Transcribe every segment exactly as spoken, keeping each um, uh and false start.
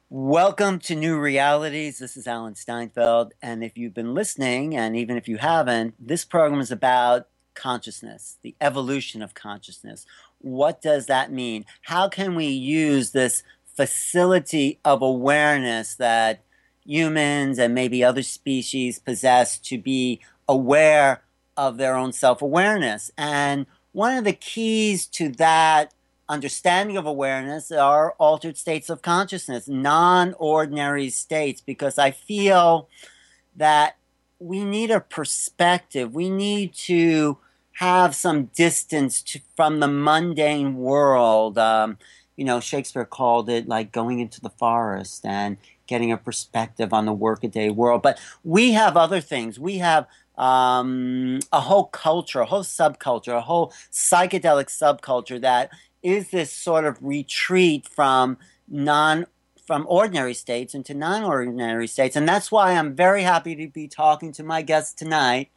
Welcome to New Realities. This is Alan Steinfeld. And if you've been listening, and even if you haven't, this program is about consciousness, the evolution of consciousness. What does that mean? How can we use this facility of awareness that humans and maybe other species possess to be aware of their own self awareness? And one of the keys to that understanding of awareness are altered states of consciousness, non-ordinary states, because I feel that we need a perspective. We need to have some distance to, from the mundane world. Um, you know, Shakespeare called it like going into the forest and getting a perspective on the workaday world. But we have other things. We have um, a whole culture, a whole subculture, a whole psychedelic subculture that is this sort of retreat from non from ordinary states into non-ordinary states. And that's why I'm very happy to be talking to my guest tonight,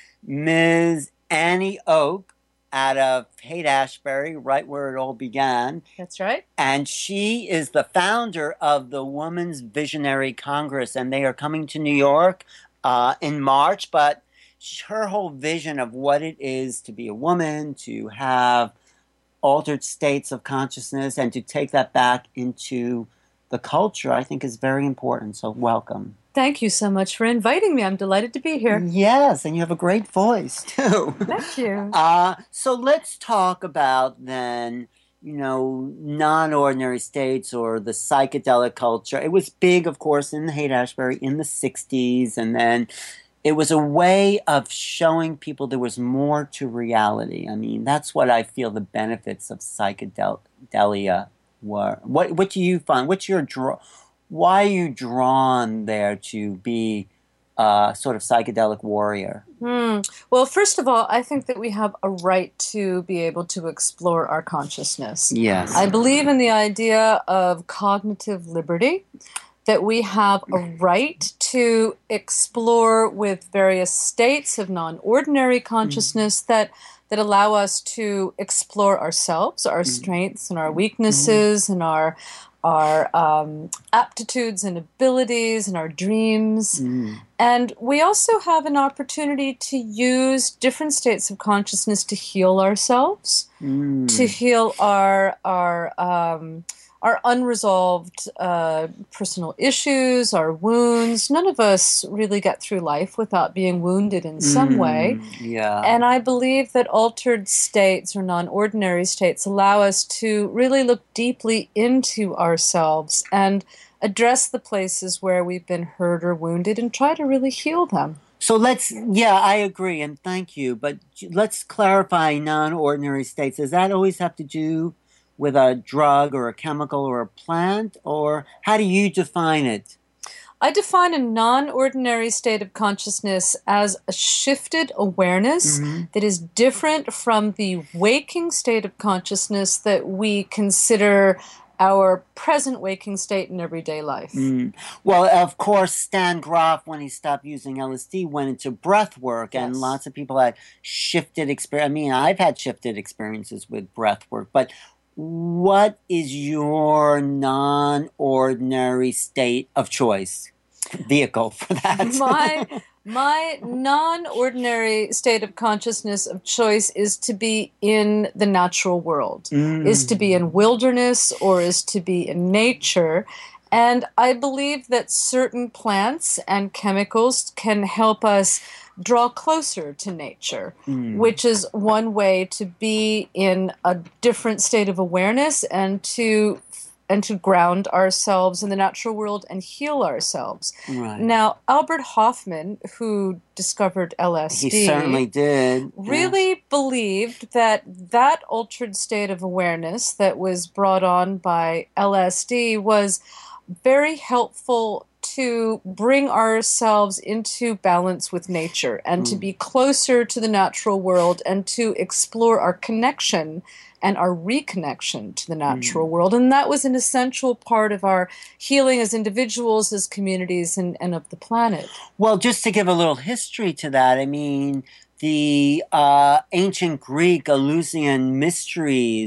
Miz Annie Oak, out of Haight-Ashbury, right where it all began. That's right. And she is the founder of the Women's Visionary Congress, and they are coming to New York uh, in March. But her whole vision of what it is to be a woman, to have altered states of consciousness, and to take that back into the culture, I think is very important. So welcome. Thank you so much for inviting me. I'm delighted to be here. Yes, and you have a great voice, too. Thank you. Uh, so let's talk about then, you know, non-ordinary states or the psychedelic culture. It was big, of course, in the Haight-Ashbury in the sixties, and then it was a way of showing people there was more to reality. I mean, that's what I feel the benefits of psychedelia were. What What do you find? What's your draw? Why are you drawn there to be a sort of psychedelic warrior? Hmm. Well, first of all, I think that we have a right to be able to explore our consciousness. Yes. I believe in the idea of cognitive liberty, that we have a right to explore with various states of non-ordinary consciousness mm-hmm. that that allow us to explore ourselves, our mm-hmm. strengths and our weaknesses mm-hmm. and our our um, aptitudes and abilities and our dreams. Mm. And we also have an opportunity to use different states of consciousness to heal ourselves, mm. to heal our our um, our unresolved uh, personal issues, our wounds. None of us really get through life without being wounded in some mm, way. Yeah. And I believe that altered states or non-ordinary states allow us to really look deeply into ourselves and address the places where we've been hurt or wounded and try to really heal them. So let's, yeah, I agree, and thank you. But let's clarify non-ordinary states. Does that always have to do with a drug or a chemical or a plant, or how do you define it? I define a non-ordinary state of consciousness as a shifted awareness mm-hmm. that is different from the waking state of consciousness that we consider our present waking state in everyday life. Mm. Well, of course, Stan Grof, when he stopped using L S D, went into breath work, yes. and lots of people had shifted experience. I mean, I've had shifted experiences with breath work, but what is your non-ordinary state of choice? Vehicle for that. my my non-ordinary state of consciousness of choice is to be in the natural world, mm. is to be in wilderness or is to be in nature. And I believe that certain plants and chemicals can help us draw closer to nature, mm. which is one way to be in a different state of awareness and to and to ground ourselves in the natural world and heal ourselves. Right. Now, Albert Hoffman, who discovered L S D, he certainly did, really yes. believed that that altered state of awareness that was brought on by L S D was very helpful to bring ourselves into balance with nature and mm. to be closer to the natural world and to explore our connection and our reconnection to the natural mm. world. And that was an essential part of our healing as individuals, as communities, and, and of the planet. Well, just to give a little history to that, I mean, the uh, ancient Greek Eleusinian mysteries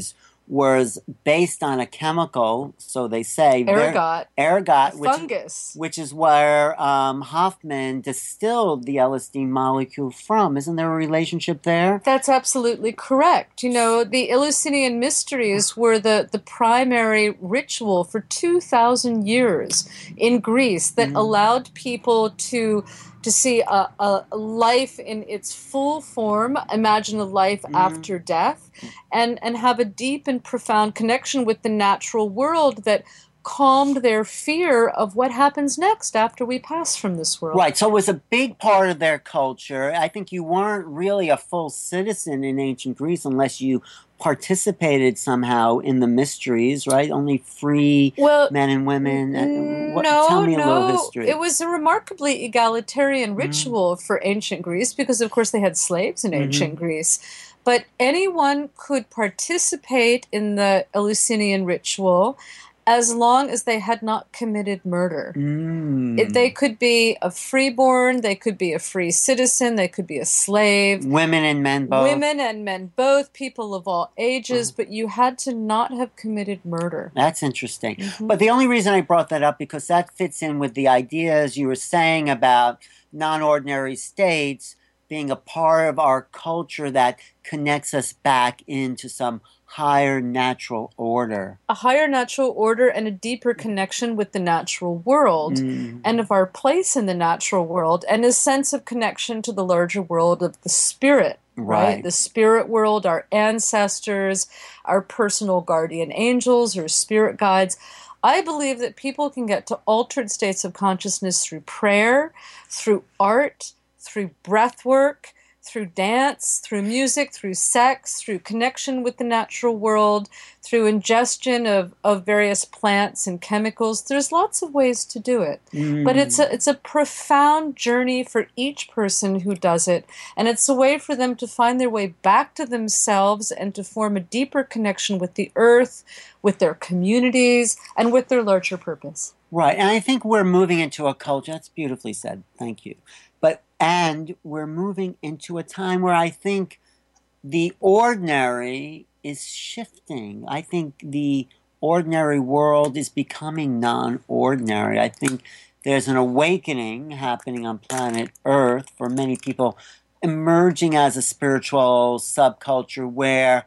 was based on a chemical, so they say. Ergot. Ergot, a which, fungus. which is where um, Hoffman distilled the L S D molecule from. Isn't there a relationship there? That's absolutely correct. You know, the Eleusinian Mysteries were the, the primary ritual for two thousand years in Greece that mm-hmm. allowed people to to see a, a life in its full form, imagine a life mm. after death, and, and have a deep and profound connection with the natural world that calmed their fear of what happens next after we pass from this world. Right, so it was a big part of their culture. I think you weren't really a full citizen in ancient Greece unless you participated somehow in the mysteries, right? Only free well, men and women. N- what, no, tell me a no. little history. It was a remarkably egalitarian ritual mm-hmm. for ancient Greece because, of course, they had slaves in ancient mm-hmm. Greece. But anyone could participate in the Eleusinian ritual as long as they had not committed murder. Mm. It, they could be a freeborn, they could be a free citizen, they could be a slave. Women and men both. Women and men both, people of all ages, mm. but you had to not have committed murder. That's interesting. Mm-hmm. But the only reason I brought that up, because that fits in with the ideas you were saying about non-ordinary states being a part of our culture that connects us back into some higher natural order. A higher natural order and a deeper connection with the natural world mm. and of our place in the natural world and a sense of connection to the larger world of the spirit, right? right? The spirit world, our ancestors, our personal guardian angels or spirit guides. I believe that people can get to altered states of consciousness through prayer, through art, through breath work, through dance, through music, through sex, through connection with the natural world, through ingestion of, of various plants and chemicals. There's lots of ways to do it. Mm. But it's a, it's a profound journey for each person who does it. And it's a way for them to find their way back to themselves and to form a deeper connection with the earth, with their communities, and with their larger purpose. Right. And I think we're moving into a culture. That's beautifully said. Thank you. But and we're moving into a time where I think the ordinary is shifting. I think the ordinary world is becoming non-ordinary. I think there's an awakening happening on planet Earth for many people, emerging as a spiritual subculture where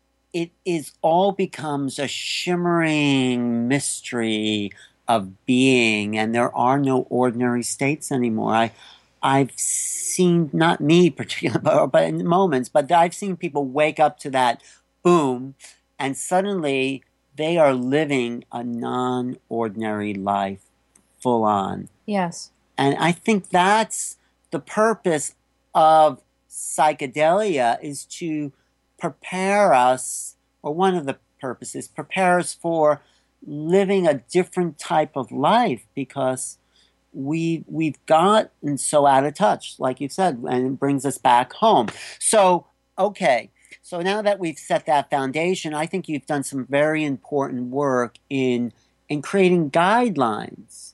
it is all becomes a shimmering mystery of being, and there are no ordinary states anymore. I I've seen, not me particularly, but in moments, but I've seen people wake up to that boom, and suddenly they are living a non-ordinary life, full on. Yes. And I think that's the purpose of psychedelia, is to prepare us, or one of the purposes, prepare us for living a different type of life, because we, we've gotten so out of touch, like you said, and it brings us back home. So, okay, so now that we've set that foundation, I think you've done some very important work in, in creating guidelines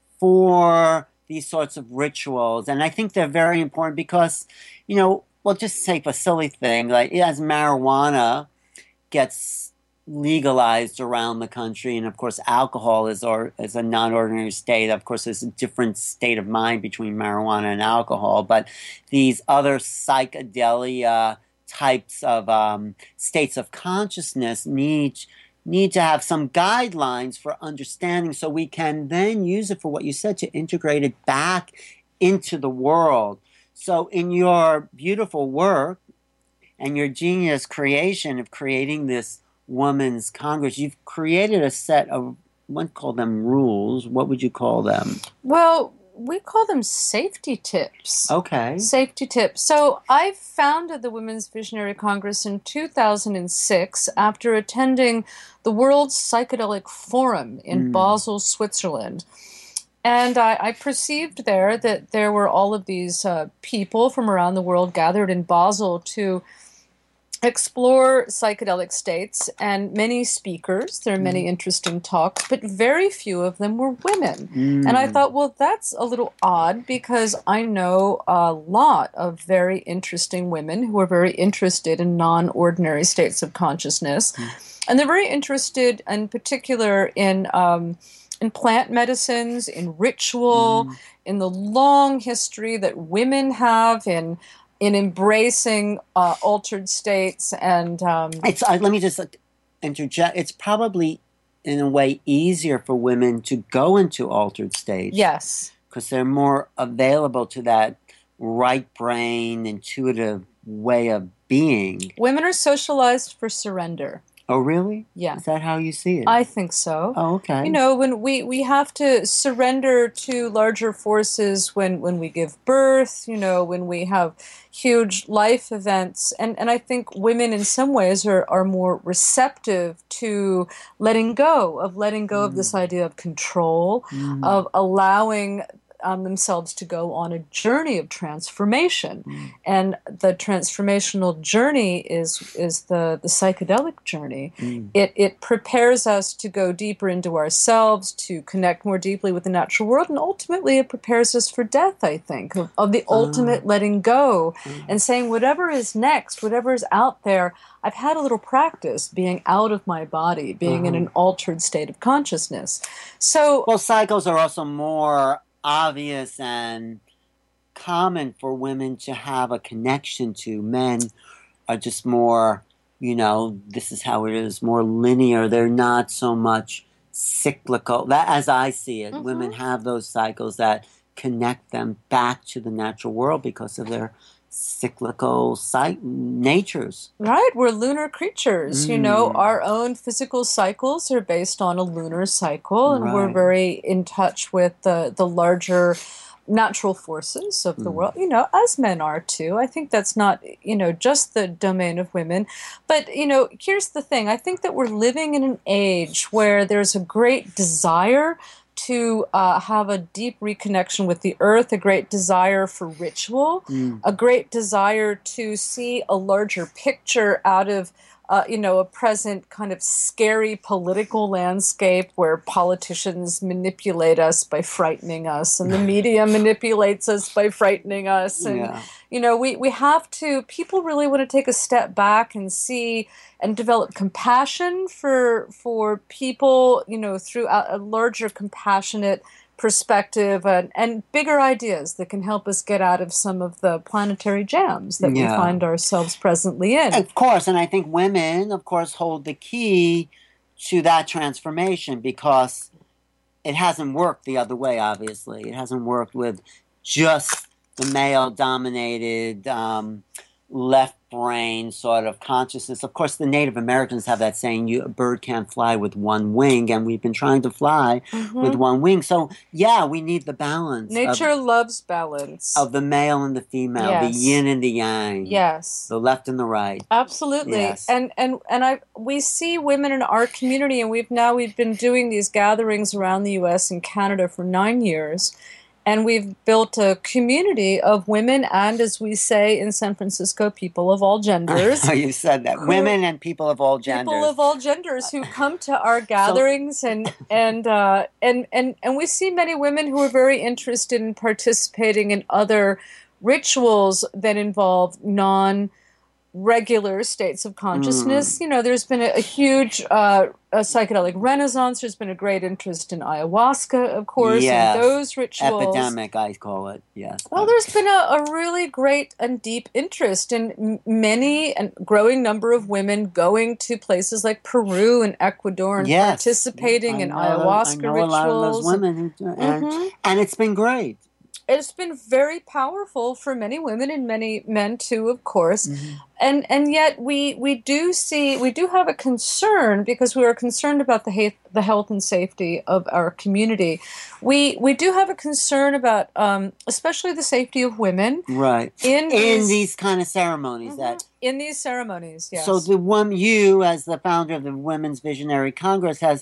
for these sorts of rituals. And I think they're very important because, you know, well, just say a silly thing, like as marijuana gets legalized around the country, and of course alcohol is or is a non-ordinary state. Of course, there's a different state of mind between marijuana and alcohol, but these other psychedelia types of um, states of consciousness need need to have some guidelines for understanding, so we can then use it for what you said, to integrate it back into the world. So in your beautiful work and your genius creation of creating this Women's Congress, you've created a set of, one call them rules. What would you call them? Well, we call them safety tips. Okay. Safety tips. So I founded the Women's Visionary Congress in two thousand six after attending the World Psychedelic Forum in mm. Basel, Switzerland. And I, I perceived there that there were all of these uh, people from around the world gathered in Basel to explore psychedelic states, and many speakers. There are many mm. interesting talks, but very few of them were women. Mm. And I thought, well, that's a little odd, because I know a lot of very interesting women who are very interested in non-ordinary states of consciousness. Mm. And they're very interested in particular in um, in plant medicines, in ritual, Mm. in the long history that women have in in embracing uh, altered states. And um, It's uh, let me just uh, interject. It's probably in a way easier for women to go into altered states. yes. Because they're more available to that right brain, intuitive way of being. Women are socialized for surrender. Oh, really? Yeah. Is that how you see it? I think so. Oh, okay. You know, when we, we have to surrender to larger forces when, when we give birth, you know, when we have huge life events. And, and I think women in some ways are, are more receptive to letting go, of letting go Mm. of this idea of control, Mm. of allowing um, themselves to go on a journey of transformation. Mm. And the transformational journey is is the, the psychedelic journey. Mm. It it prepares us to go deeper into ourselves, to connect more deeply with the natural world, and ultimately it prepares us for death, I think, of, of the ultimate Uh, letting go uh. and saying whatever is next, whatever is out there, I've had a little practice being out of my body, being in Uh-huh. an altered state of consciousness. So Well, cycles are also more obvious and common for women to have a connection to. Men are just more, you know, this is how it is, more linear. They're not so much cyclical. That, as I see it, Mhm. women have those cycles that connect them back to the natural world because of their cyclical cy- natures. right, we're lunar creatures. You know, Mm. our own physical cycles are based on a lunar cycle, and we're Right. very in touch with the, the larger natural forces of the Mm. world, you know, as men are too. I think that's not, you know, just the domain of women. But, you know, here's the thing. I think that we're living in an age where there's a great desire to uh, have a deep reconnection with the earth, a great desire for ritual, Mm. a great desire to see a larger picture out of, uh, you know, a present kind of scary political landscape where politicians manipulate us by frightening us, and the media manipulates us by frightening us. And, Yeah. you know, we, we have to, people really want to take a step back and see and develop compassion for for people, you know, through a, a larger compassionate perspective and, and bigger ideas that can help us get out of some of the planetary jams that we Yeah. find ourselves presently in. Of course, and I think women, of course, hold the key to that transformation because it hasn't worked the other way, obviously. It hasn't worked with just the male dominated, um, left brain sort of consciousness. Of course, the Native Americans have that saying, you, a bird can't fly with one wing, and we've been trying to fly Mhm. with one wing. So, yeah, we need the balance Nature of, loves balance. of the male and the female, the Yes. yin and the yang, Yes. the left and the right. Absolutely. Yes. And and and I we see women in our community, and we've now we've been doing these gatherings around the U S and Canada for nine years. And we've built a community of women and, as we say in San Francisco, people of all genders. I know you said that. Who- Women and people of all genders. People of all genders who come to our gatherings, and and uh, and and and we see many women who are very interested in participating in other rituals that involve non regular states of consciousness. Mm. You know, there's been a, a huge uh, a psychedelic renaissance. There's been a great interest in ayahuasca, of course, Yes. and those rituals. Epidemic, I call it. Yes. Well, there's been a, a really great and deep interest in m- many and growing number of women going to places like Peru and Ecuador and Yes. participating I in know- ayahuasca I know rituals. a lot of those women, who do, and, Mhm. and it's been great. It's been very powerful for many women and many men too, of course. Mhm. And and yet we we do see we do have a concern because we are concerned about the health, the health and safety of our community. We we do have a concern about um, especially the safety of women Right. in In these, these kind of ceremonies. Mhm. that in these ceremonies. Yes. So the one you, as the founder of the Women's Visionary Congress, has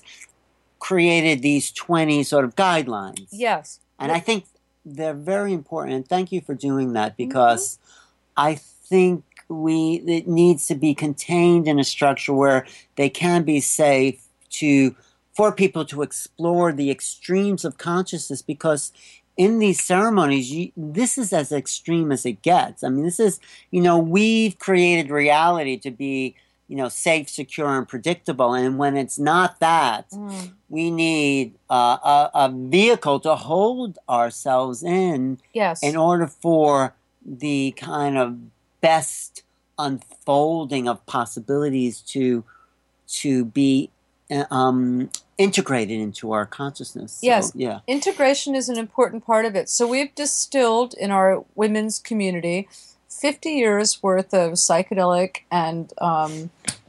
created these twenty sort of guidelines. yes. And I think they're very important. And thank you for doing that because I think we it needs to be contained in a structure where they can be safe to for people to explore the extremes of consciousness because in these ceremonies you, this is as extreme as it gets. I mean, this is, you know, we've created reality to be, you know, safe, secure, and predictable. And when it's not that, mm. we need uh, a, a vehicle to hold ourselves in yes. in order for the kind of best unfolding of possibilities to to be um, integrated into our consciousness. So, yes, yeah. Integration is an important part of it. So we've distilled in our women's community fifty years worth of psychedelic and um,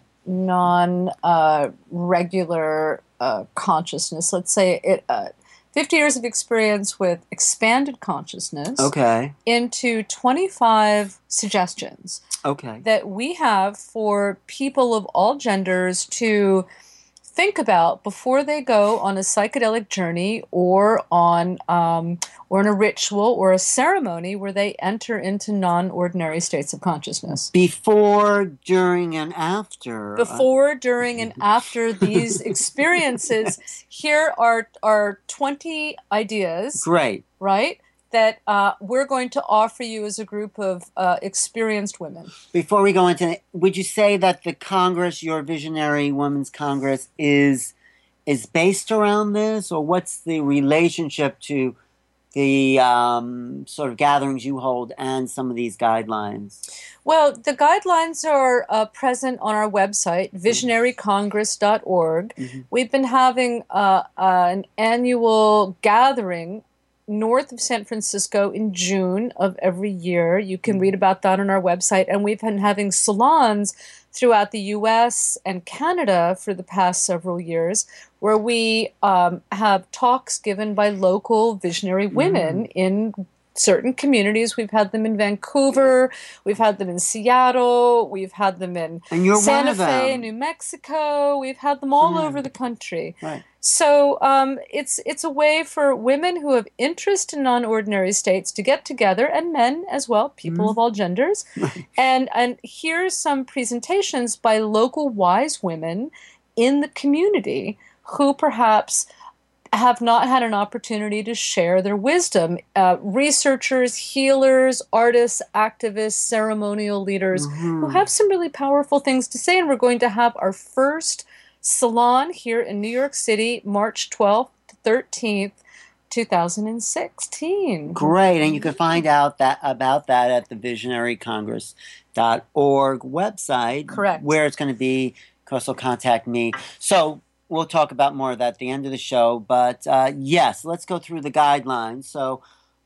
non-regular uh, uh, consciousness. Let's say it. Uh, fifty years of experience with expanded consciousness. Okay. Into twenty-five suggestions. Okay. That we have for people of all genders to think about before they go on a psychedelic journey or on um, or in a ritual or a ceremony where they enter into non-ordinary states of consciousness. Before, during, and after. Before, during, and after these experiences, here are are twenty ideas. Great. Right? That uh, we're going to offer you as a group of uh, experienced women. Before we go into, would you say that the Congress, your Visionary Women's Congress, is is based around this, or what's the relationship to the um, sort of gatherings you hold and some of these guidelines? Well, the guidelines are uh, present on our website, visionary congress dot org. Mm-hmm. We've been having uh, uh, an annual gathering north of San Francisco in June of every year. You can read about that on our website. And we've been having salons throughout the U S and Canada for the past several years where we um, have talks given by local visionary women mm. in certain communities. We've had them in Vancouver, we've had them in Seattle, we've had them in Santa Fe, New Mexico. We've had them all mm. over the country. Right. So um, it's it's a way for women who have interest in non-ordinary states to get together, and men as well, people mm. of all genders, and and here's some presentations by local wise women in the community who perhaps have not had an opportunity to share their wisdom. Uh, researchers, healers, artists, activists, ceremonial leaders mm-hmm. who have some really powerful things to say. And we're going to have our first salon here in New York City, March twelfth to thirteenth, twenty sixteen. Great. And you can find out that about that at the visionary congress dot org website. Correct. Where it's going to be. Of course, they'll contact me. So we'll talk about more of that at the end of the show. But uh, yes, let's go through the guidelines. So,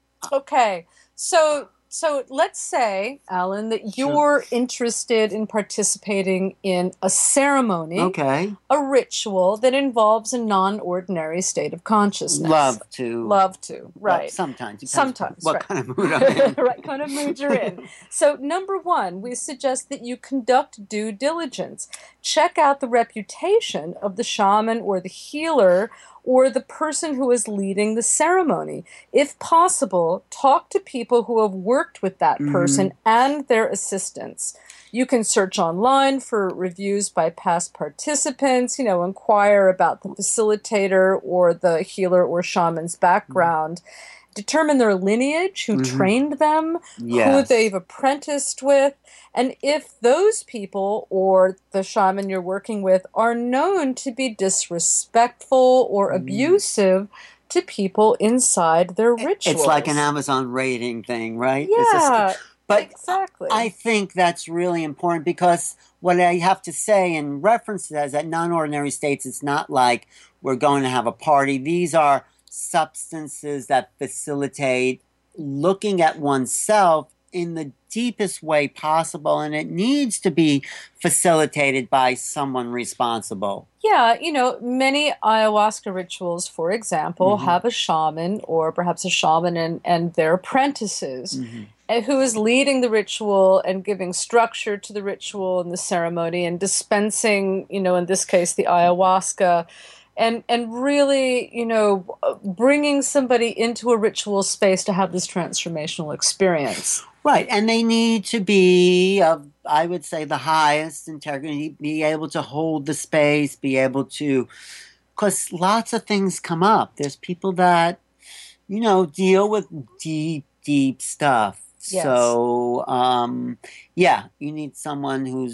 okay. So, so let's say, Alan, that you're sure. interested in participating in a ceremony, okay, a ritual that involves a non-ordinary state of consciousness. Love to. Love to, right. Well, sometimes. Sometimes, What right. kind of mood I'm in. Right, kind of mood you're in. So, number one, we suggest that you conduct due diligence. Check out the reputation of the shaman or the healer or the person who is leading the ceremony. If possible, talk to people who have worked with that person mm-hmm. and their assistants. You can search online for reviews by past participants, you know, inquire about the facilitator or the healer or shaman's background. Mm-hmm. Determine their lineage, who mm-hmm. trained them, yes. who they've apprenticed with. And if those people or the shaman you're working with are known to be disrespectful or mm. abusive to people inside their rituals. It's like an Amazon rating thing, right? Yeah, is, but exactly. I think that's really important because what I have to say in reference to that is that non-ordinary states, it's not like we're going to have a party. These are substances that facilitate looking at oneself in the deepest way possible, and it needs to be facilitated by someone responsible. Yeah, you know, many ayahuasca rituals, for example, mm-hmm. have a shaman or perhaps a shaman and, and their apprentices mm-hmm. who is leading the ritual and giving structure to the ritual and the ceremony and dispensing, you know, in this case, the ayahuasca. And and really, you know, bringing somebody into a ritual space to have this transformational experience. Right, and they need to be, of, I would say, the highest integrity, be able to hold the space, be able to, because lots of things come up. There's people that, you know, deal with deep, deep stuff. Yes. So, um, yeah, you need someone who's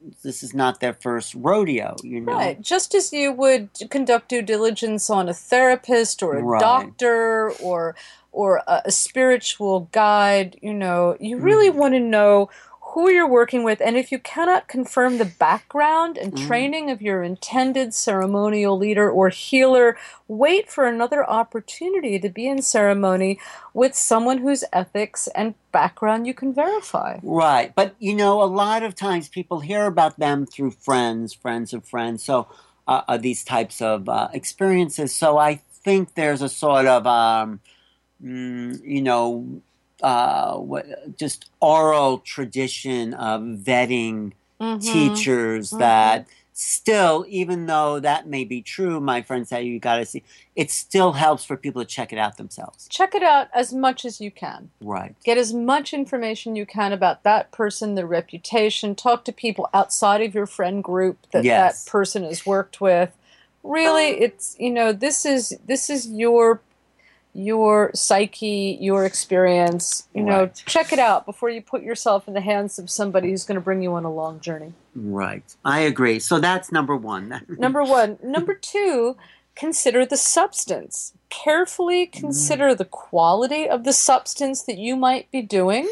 this is not their first rodeo, you know. Right. Just as you would conduct due diligence on a therapist or a Right. doctor or or a, a spiritual guide, you know, you really Mm. want to know who you're working with, and if you cannot confirm the background and Mm. training of your intended ceremonial leader or healer, wait for another opportunity to be in ceremony with someone whose ethics and background you can verify. Right. But, you know, a lot of times people hear about them through friends, friends of friends, so uh, uh, these types of uh, experiences. So I think there's a sort of, um, mm, you know, uh, what, just oral tradition of vetting Mm-hmm. teachers Mm-hmm. that still, even though that may be true, my friend said you got to see, it still helps for people to check it out themselves. Check it out as much as you can. Right. Get as much information you can about that person, their reputation. Talk to people outside of your friend group that Yes. that person has worked with. Really, it's, you know, this is this is your your psyche, your experience. You know, Right. check it out before you put yourself in the hands of somebody who's going to bring you on a long journey. Right. I agree. So that's number one. Number one. Number two, consider the substance. Carefully consider the quality of the substance that you might be doing.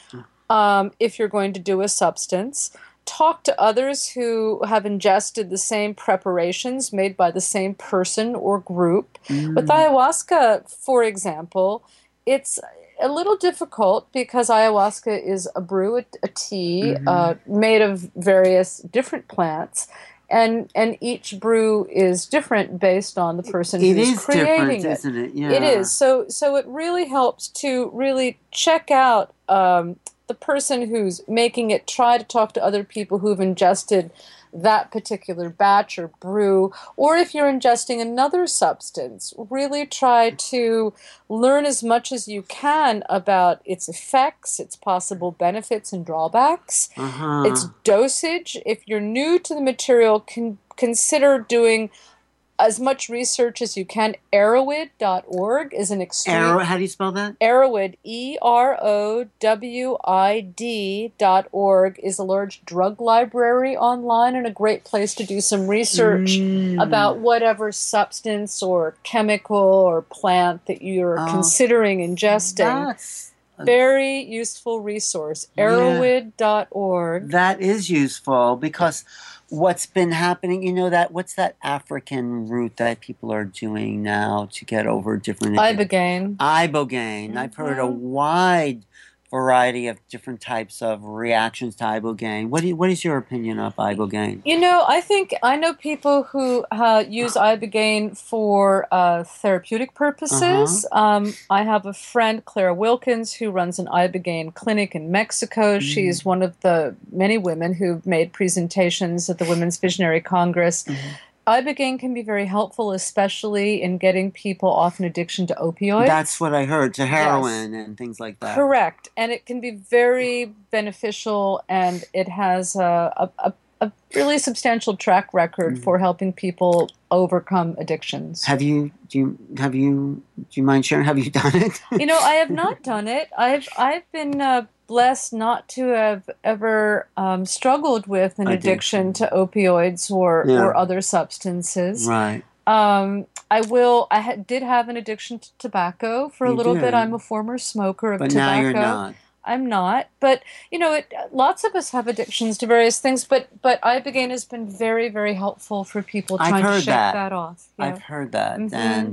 Um, if you're going to do a substance, talk to others who have ingested the same preparations made by the same person or group. Mm. With ayahuasca, for example, it's a little difficult because ayahuasca is a brew, a, a tea Mhm. uh, made of various different plants. And and each brew is different based on the person It who's is creating different, it. isn't it? Yeah. It is. So so it really helps to really check out um, the person who's making it, try to talk to other people who've ingested that particular batch or brew, or if you're ingesting another substance, really try to learn as much as you can about its effects, its possible benefits and drawbacks, Uh-huh. its dosage. If you're new to the material, can consider doing as much research as you can. Erowid dot org is an extreme... Arrow, how do you spell that? Erowid, E R O W I D dot org, is a large drug library online and a great place to do some research Mm. about whatever substance or chemical or plant that you're Oh, considering ingesting. That's, Very useful resource, Yeah. erowid dot org. that is useful because what's been happening, you know, that what's that African root that people are doing now to get over different Ibogaine. Ibogaine. I've heard a Mhm. wide variety of different types of reactions to ibogaine. What do you, what is your opinion of ibogaine? You know, I think I know people who uh, use ibogaine for uh, therapeutic purposes. Uh-huh. Um, I have a friend, Claire Wilkins, who runs an ibogaine clinic in Mexico. Mm. She's one of the many women who've made presentations at the Women's Visionary Congress. Mhm. Ibogaine can be very helpful, especially in getting people off an addiction to opioids. That's what I heard, to heroin and things like that. Correct. And it can be very beneficial, and it has a, a, a, a really substantial track record Mhm. for helping people overcome addictions. Have you do you have you do you mind sharing? Have you done it? You know, I have not done it. I've I've been uh, blessed not to have ever um, struggled with an addiction, Addiction. to opioids or Yeah. or other substances. Right. Um, I will. I ha- did have an addiction to tobacco for a You little did. bit. I'm a former smoker of But tobacco. now you're not. I'm not, but you know, it, lots of us have addictions to various things. But but ibogaine has been very very helpful for people I've trying to heard shake that. that, off. Yeah. I've heard that. Mhm. And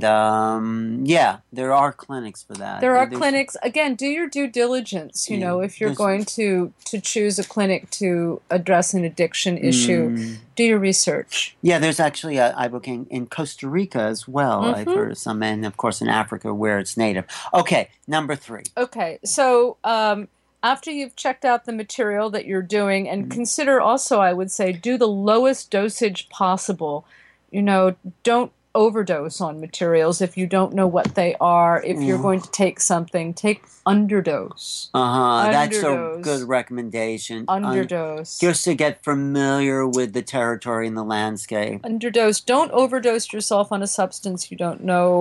um, yeah, there are clinics for that. There are There's- clinics. Again, do your due diligence. You Yeah, know, if you're there's- going to to choose a clinic to address an addiction issue, Mm. do your research. Yeah, there's actually a ibogaine in Costa Rica as well. I've Mhm. heard of some, and of course in Africa where it's native. Okay, number three. Okay, so um, after you've checked out the material that you're doing, and Mhm. consider also, I would say, do the lowest dosage possible. You know, don't overdose on materials if you don't know what they are. If you're Mm. going to take something, take underdose. Uh huh. That's a Underdose. good recommendation. Un- Underdose. just to get familiar with the territory and the landscape. Underdose. Don't overdose yourself on a substance you don't know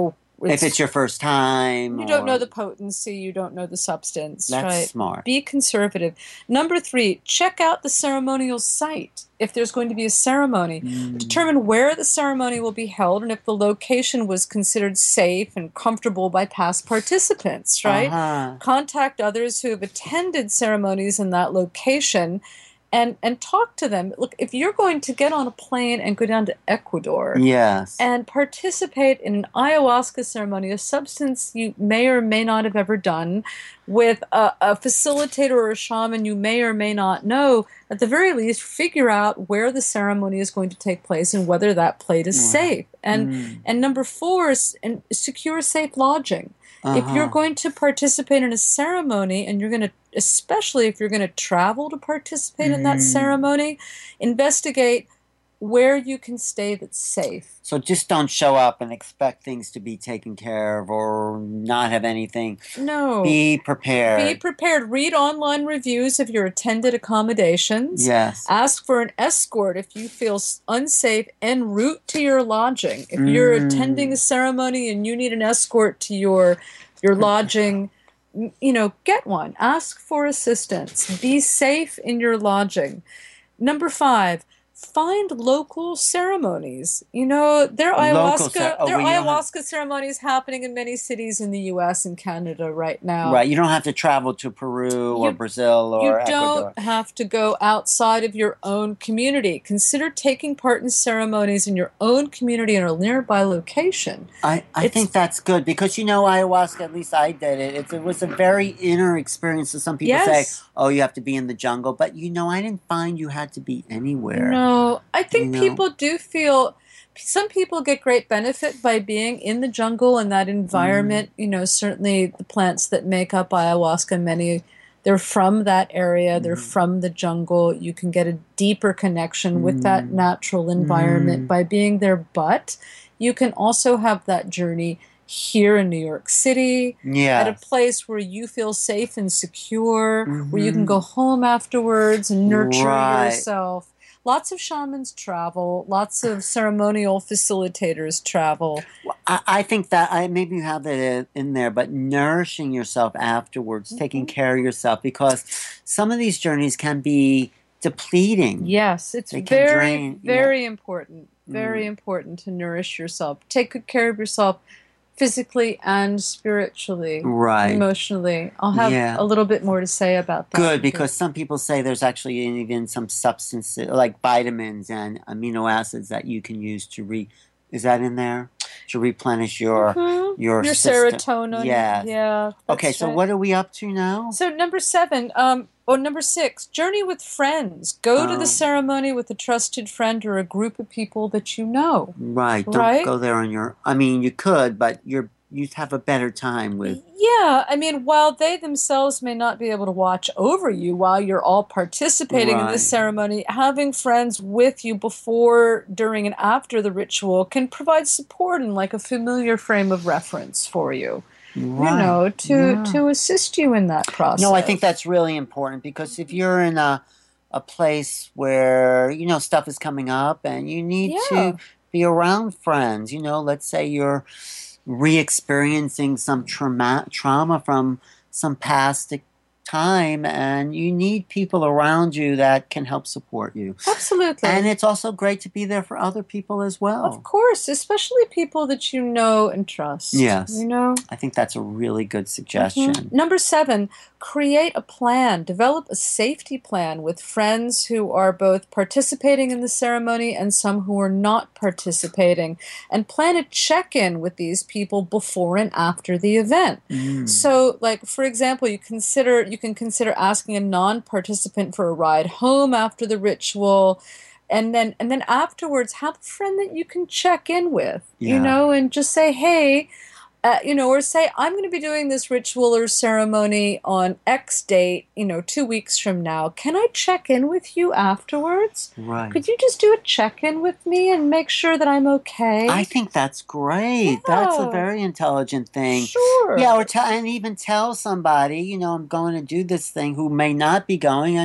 if it's your first time. You or, don't know the potency, you don't know the substance. That's right? smart. Be conservative. Number three, check out the ceremonial site. If there's going to be a ceremony, Mm. determine where the ceremony will be held and if the location was considered safe and comfortable by past participants, right? Uh-huh. Contact others who have attended ceremonies in that location and, and talk to them. Look, if you're going to get on a plane and go down to Ecuador Yes. and participate in an ayahuasca ceremony, a substance you may or may not have ever done, with a, a facilitator or a shaman you may or may not know, at the very least, figure out where the ceremony is going to take place and whether that plate is safe. And Mm. and number four is and secure safe lodging. If you're Uh-huh. going to participate in a ceremony and you're going to, especially if you're going to travel to participate in that Mm. ceremony, investigate where you can stay that's safe. So just don't show up and expect things to be taken care of or not have anything. No. Be prepared. Be prepared. Read online reviews of your attended accommodations. Yes. Ask for an escort if you feel s- unsafe en route to your lodging. If you're Mm. attending a ceremony and you need an escort to your your lodging, m- you know, get one. Ask for assistance. Be safe in your lodging. Number five, find local ceremonies. You know, there are Local ayahuasca, cer- oh, there are well, you don't have- ayahuasca ceremonies happening in many cities in the U S and Canada right now. Right. You don't have to travel to Peru or You- Brazil or You Ecuador. don't have to go outside of your own community. Consider taking part in ceremonies in your own community in a nearby location. I, I It's- think that's good because, you know, ayahuasca, at least I did it. It, it was a very inner experience. So some people say, Yes. oh, you have to be in the jungle. But, you know, I didn't find you had to be anywhere. No, I think You know? people do feel. Some people get great benefit by being in the jungle and that environment. Mm. You know, certainly the plants that make up ayahuasca, many they're from that area. They're Mm. from the jungle. You can get a deeper connection with that Mm. natural environment Mm. by being there. But you can also have that journey here in New York City, Yeah. at a place where you feel safe and secure, where you can Mhm. go home afterwards and nurture Right. yourself. Lots of shamans travel. Lots of ceremonial facilitators travel. Well, I, I think that I maybe you have that in there, but nourishing yourself afterwards, taking Mhm. care of yourself, because some of these journeys can be depleting. Yes, it's They can very, drain, yeah. very important. Very Mm. important to nourish yourself. Take good care of yourself physically and spiritually, Right. emotionally. I'll have Yeah. a little bit more to say about that. Good, because some people say there's actually even some substances like vitamins and amino acids that you can use to re. Is that in there to replenish your Mhm. your Your system? serotonin. Yes. Yeah. Okay, that's so right. what are we up to now? So number seven, um, or number six, journey with friends. Go to Oh. the ceremony with a trusted friend or a group of people that you know. Right. Don't Right? go there on your. I mean, you could, but you're you'd have a better time with. Yeah, I mean, while they themselves may not be able to watch over you while you're all participating in this Right. ceremony, having friends with you before, during, and after the ritual can provide support and like a familiar frame of reference for you. Right. You know, to Yeah. to assist you in that process. No, I think that's really important because if you're in a a place where you know stuff is coming up and you need Yeah. to be around friends, you know, let's say you're re-experiencing some trauma trauma from some past time and you need people around you that can help support you. Absolutely. And it's also great to be there for other people as well. Of course, especially people that you know and trust. Yes. You know? I think that's a really good suggestion. Mhm. Number seven, create a plan. Develop a safety plan with friends who are both participating in the ceremony and some who are not participating. And plan a check-in with these people before and after the event. Mm. So, like, for example, you consider you can consider asking a non-participant for a ride home after the ritual. And then and then afterwards, have a friend that you can check in with, you Yeah. know, and just say, hey, uh, you know, or say, I'm going to be doing this ritual or ceremony on X date, you know, two weeks from now. Can I check in with you afterwards? Right. Could you just do a check-in with me and make sure that I'm okay? I think that's great. That's a Yeah. very intelligent thing. Sure. Yeah, or tell and even tell somebody, you know, I'm going to do this thing who may not be going, and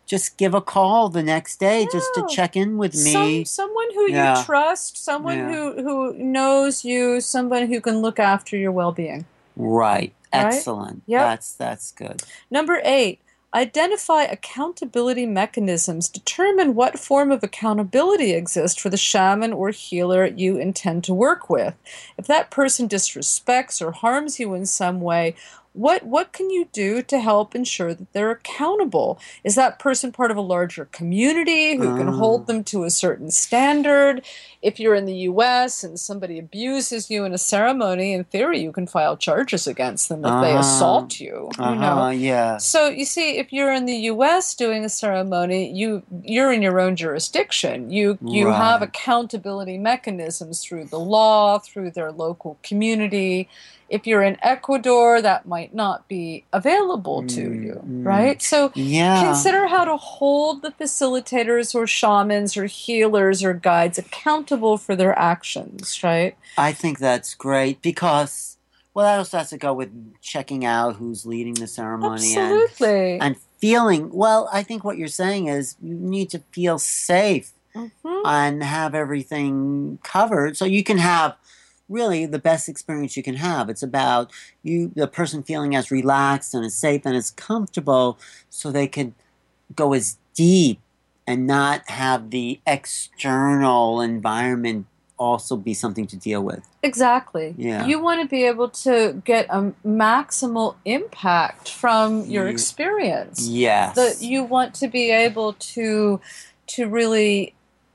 just give a call the next day just to Yeah. check in with Some me. someone who Yeah. you trust, someone Yeah. who who knows you, someone who can look after your well-being. Right. Right? Excellent. Yep. That's that's good. Number eight, identify accountability mechanisms. Determine what form of accountability exists for the shaman or healer you intend to work with. If that person disrespects or harms you in some way, what what can you do to help ensure that they're accountable? Is that person part of a larger community who can Uh, hold them to a certain standard? If you're in the U S and somebody abuses you in a ceremony, in theory, you can file charges against them if they uh-huh. assault you. You know. Uh-huh. Yeah. So you see, if you're in the U S doing a ceremony, you you're in your own jurisdiction. You you have Right. accountability mechanisms through the law, through their local community. If you're in Ecuador, that might not be available to you, Mm, right? So Yeah. consider how to hold the facilitators or shamans or healers or guides accountable for their actions, right? I think that's great because, well, that also has to go with checking out who's leading the ceremony and Absolutely. and feeling. Well, I think what you're saying is you need to feel safe Mhm. and have everything covered so you can have really the best experience you can have. It's about you, the person feeling as relaxed and as safe and as comfortable so they could go as deep and not have the external environment also be something to deal with. Exactly. Yeah. You want to be able to get a maximal impact from your Ye- experience. Yes. That you want to be able to to really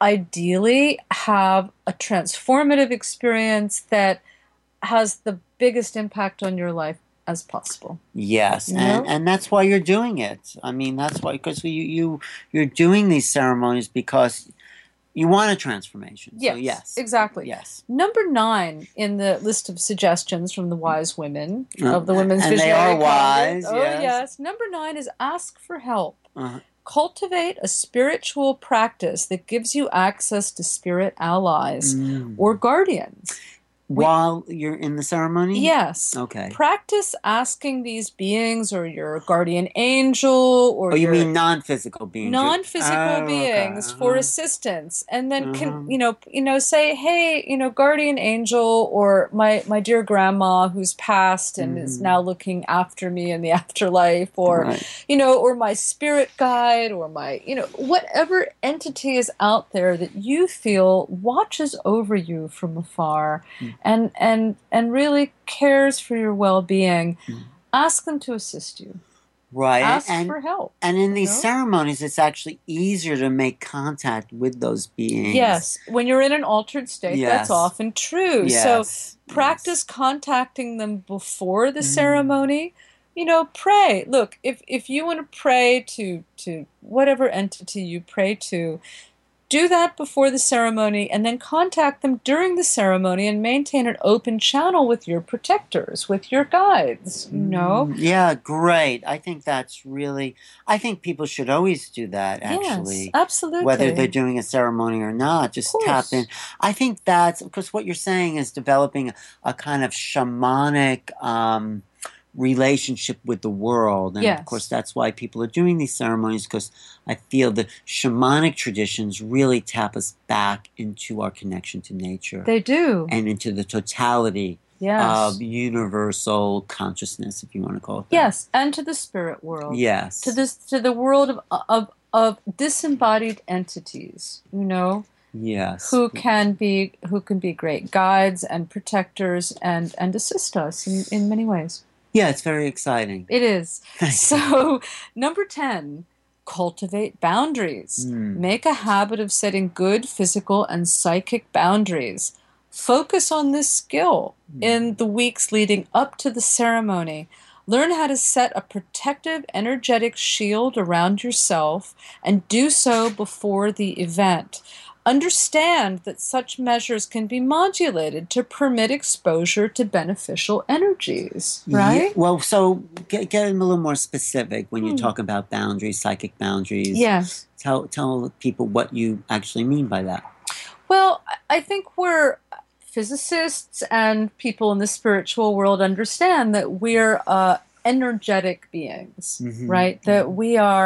ideally have a transformative experience that has the biggest impact on your life as possible. Yes, You and know? and that's why you're doing it. I mean, that's why because you you you're doing these ceremonies because you want a transformation. So Yes, yes, exactly. yes. Number nine in the list of suggestions from the wise women Uh, of the Women's and they Visionary are wise, Congress. Oh, yes. yes. Number nine is ask for help. Uh, Cultivate a spiritual practice that gives you access to spirit allies mm. or guardians. We- While you're in the ceremony? Yes. Okay. Practice asking these beings or your guardian angel or Oh, you your mean non-physical beings? You're- non-physical Oh, okay. beings for Uh-huh. assistance, and then can Uh-huh. you know you know say, hey, you know guardian angel or my my dear grandma who's passed and is Mhm. now looking after me in the afterlife, or Right. you know or my spirit guide, or my you know whatever entity is out there that you feel watches over you from afar Mm. and and and really cares for your well-being. Mm. Ask them to assist you. Right. Ask and, for help. And in you these know? ceremonies, it's actually easier to make contact with those beings. Yes, when you're in an altered state, Yes. that's often true. Yes. So practice contacting them before the Mm. ceremony. You know, pray. Look, if if you want to pray to to whatever entity you pray to, do that before the ceremony and then contact them during the ceremony and maintain an open channel with your protectors, with your guides, you know? Mm, yeah, great. I think that's really, I think people should always do that, actually. Yes, absolutely. Whether they're doing a ceremony or not, just Of tap course. in. I think that's, because what you're saying is developing a, a kind of shamanic um, relationship with the world. And Yes. of course, that's why people are doing these ceremonies, because I feel the shamanic traditions really tap us back into our connection to nature They do. and into the totality Yes. of universal consciousness, if you want to call it that. Yes, and to the spirit world. Yes. To this to the world of of of disembodied entities, you know, Yes. who can be who can be great guides and protectors and and assist us in, in many ways. Yeah, it's very exciting. It is. Thank So, number ten, cultivate boundaries. Mm. Make a habit of setting good physical and psychic boundaries. Focus on this skill in the weeks leading up to the ceremony. Learn how to set a protective, energetic shield around yourself and do so before the event. Understand that such measures can be modulated to permit exposure to beneficial energies, right? Yeah, well, so get, get a little more specific when you Hmm. talk about boundaries, psychic boundaries. Yes. Tell, tell people what you actually mean by that. Well, I think we're physicists and people in the spiritual world understand that we're uh, energetic beings, Mhm. right? That we are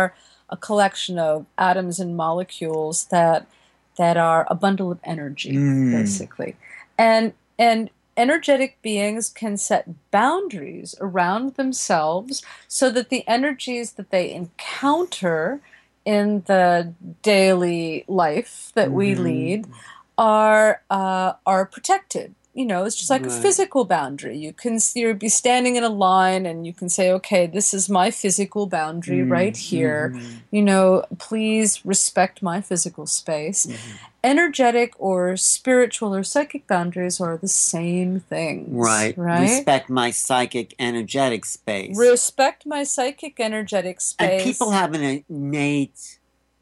a collection of atoms and molecules that that are a bundle of energy, mm. basically. And and energetic beings can set boundaries around themselves so that the energies that they encounter in the daily life that we mm-hmm. lead are uh, are protected. You know, it's just like right. a physical boundary. You can you'll be standing in a line and you can say, okay, this is my physical boundary mm-hmm. right here. Mm-hmm. You know, please respect my physical space. Mm-hmm. Energetic or spiritual or psychic boundaries are the same things. Right. Right. Respect my psychic energetic space. Respect my psychic energetic space. And people have an innate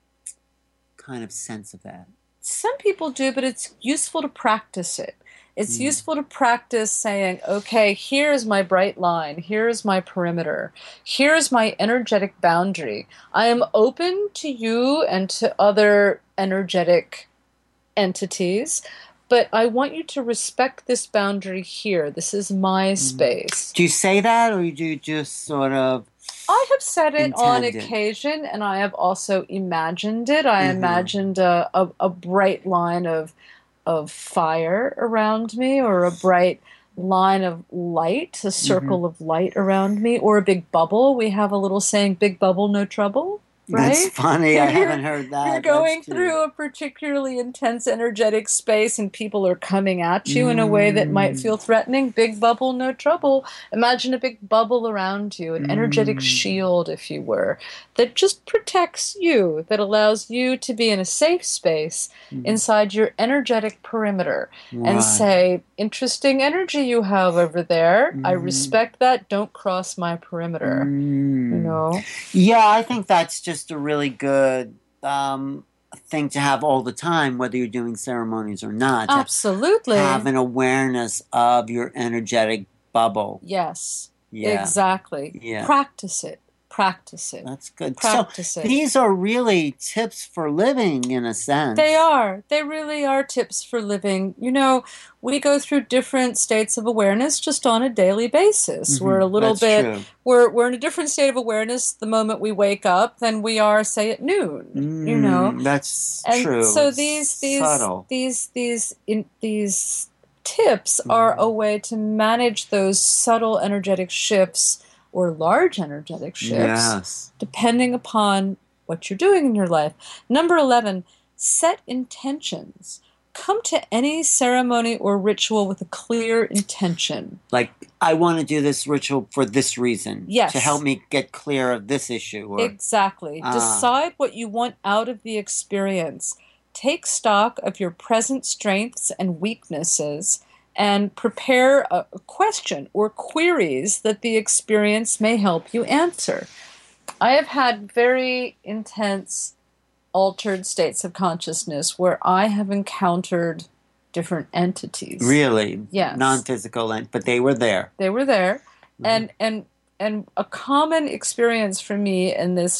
kind of sense of that. Some people do, but it's useful to practice it. It's mm. useful to practice saying, okay, here's my bright line. Here's my perimeter. Here's my energetic boundary. I am open to you and to other energetic entities, but I want you to respect this boundary here. This is my mm. space. Do you say that, or do you just sort of I have said it on it. occasion, and I have also imagined it. I mm-hmm. imagined a, a, a bright line of of fire around me, or a bright line of light, a circle mm-hmm. of light around me, or a big bubble. We have a little saying, big bubble, no trouble. Right? That's funny. I haven't heard that. You're going through a particularly intense energetic space and people are coming at you mm. in a way that might feel threatening. Big bubble, no trouble. Imagine a big bubble around you, an mm. energetic shield, if you were, that just protects you, that allows you to be in a safe space mm. inside your energetic perimeter right. and say, interesting energy you have over there. Mm. I respect that. Don't cross my perimeter. Mm. You know? Yeah, I think that's just Just a really good um, thing to have all the time, whether you're doing ceremonies or not. Absolutely. Have an awareness of your energetic bubble. Yes. Yeah. Exactly. Yeah. Practice it. Practice it. That's good. Practice so it. These are really tips for living, in a sense. They are. They really are tips for living. You know, we go through different states of awareness just on a daily basis. Mm-hmm. We're a little That's bit, true. we're we're in a different state of awareness the moment we wake up than we are, say, at noon. Mm, you know, that's and true. So it's these these subtle. these these in, these tips mm. are a way to manage those subtle energetic shifts or large energetic shifts, yes. depending upon what you're doing in your life. Number eleven, set intentions. Come to any ceremony or ritual with a clear intention. Like, I want to do this ritual for this reason. Yes. To help me get clear of this issue. Or, exactly. Ah. Decide what you want out of the experience. Take stock of your present strengths and weaknesses, and prepare a question or queries that the experience may help you answer. I have had very intense altered states of consciousness where I have encountered different entities. Really? Yes. Non-physical, but they were there. They were there. Mm-hmm. And, and, and a common experience for me in this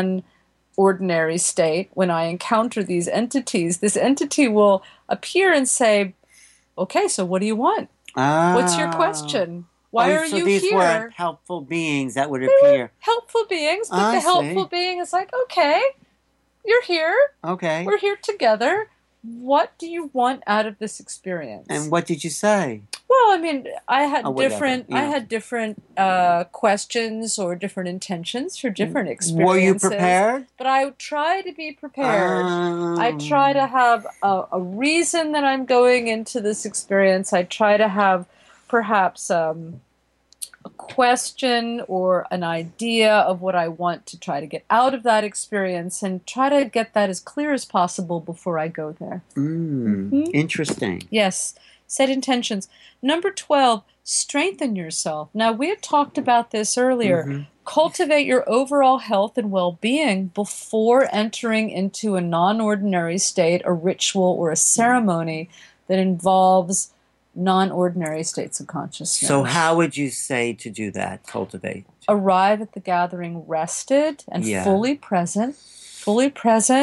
non-ordinary state, when I encounter these entities, this entity will appear and say, okay, so what do you want? Ah. What's your question? Why oh, are so you these here? were helpful beings that would they appear. Were helpful beings, but I the helpful see. being is like, okay, you're here. Okay. We're here together. What do you want out of this experience? And what did you say? Well, I mean, I had oh, different. Yeah. I had different uh, questions or different intentions for different experiences. Were you prepared? But I try to be prepared. Um, I try to have a, a reason that I'm going into this experience. I try to have perhaps um, a question or an idea of what I want to try to get out of that experience, and try to get that as clear as possible before I go there. Mm, mm-hmm. Interesting. Yes. Set intentions. Number twelve, strengthen yourself. Now, we had talked about this earlier. Mm-hmm. Cultivate your overall health and well-being before entering into a non-ordinary state, a ritual, or a ceremony that involves non-ordinary states of consciousness. So how would you say to do that, cultivate? Arrive at the gathering rested and yeah. fully present. Fully present.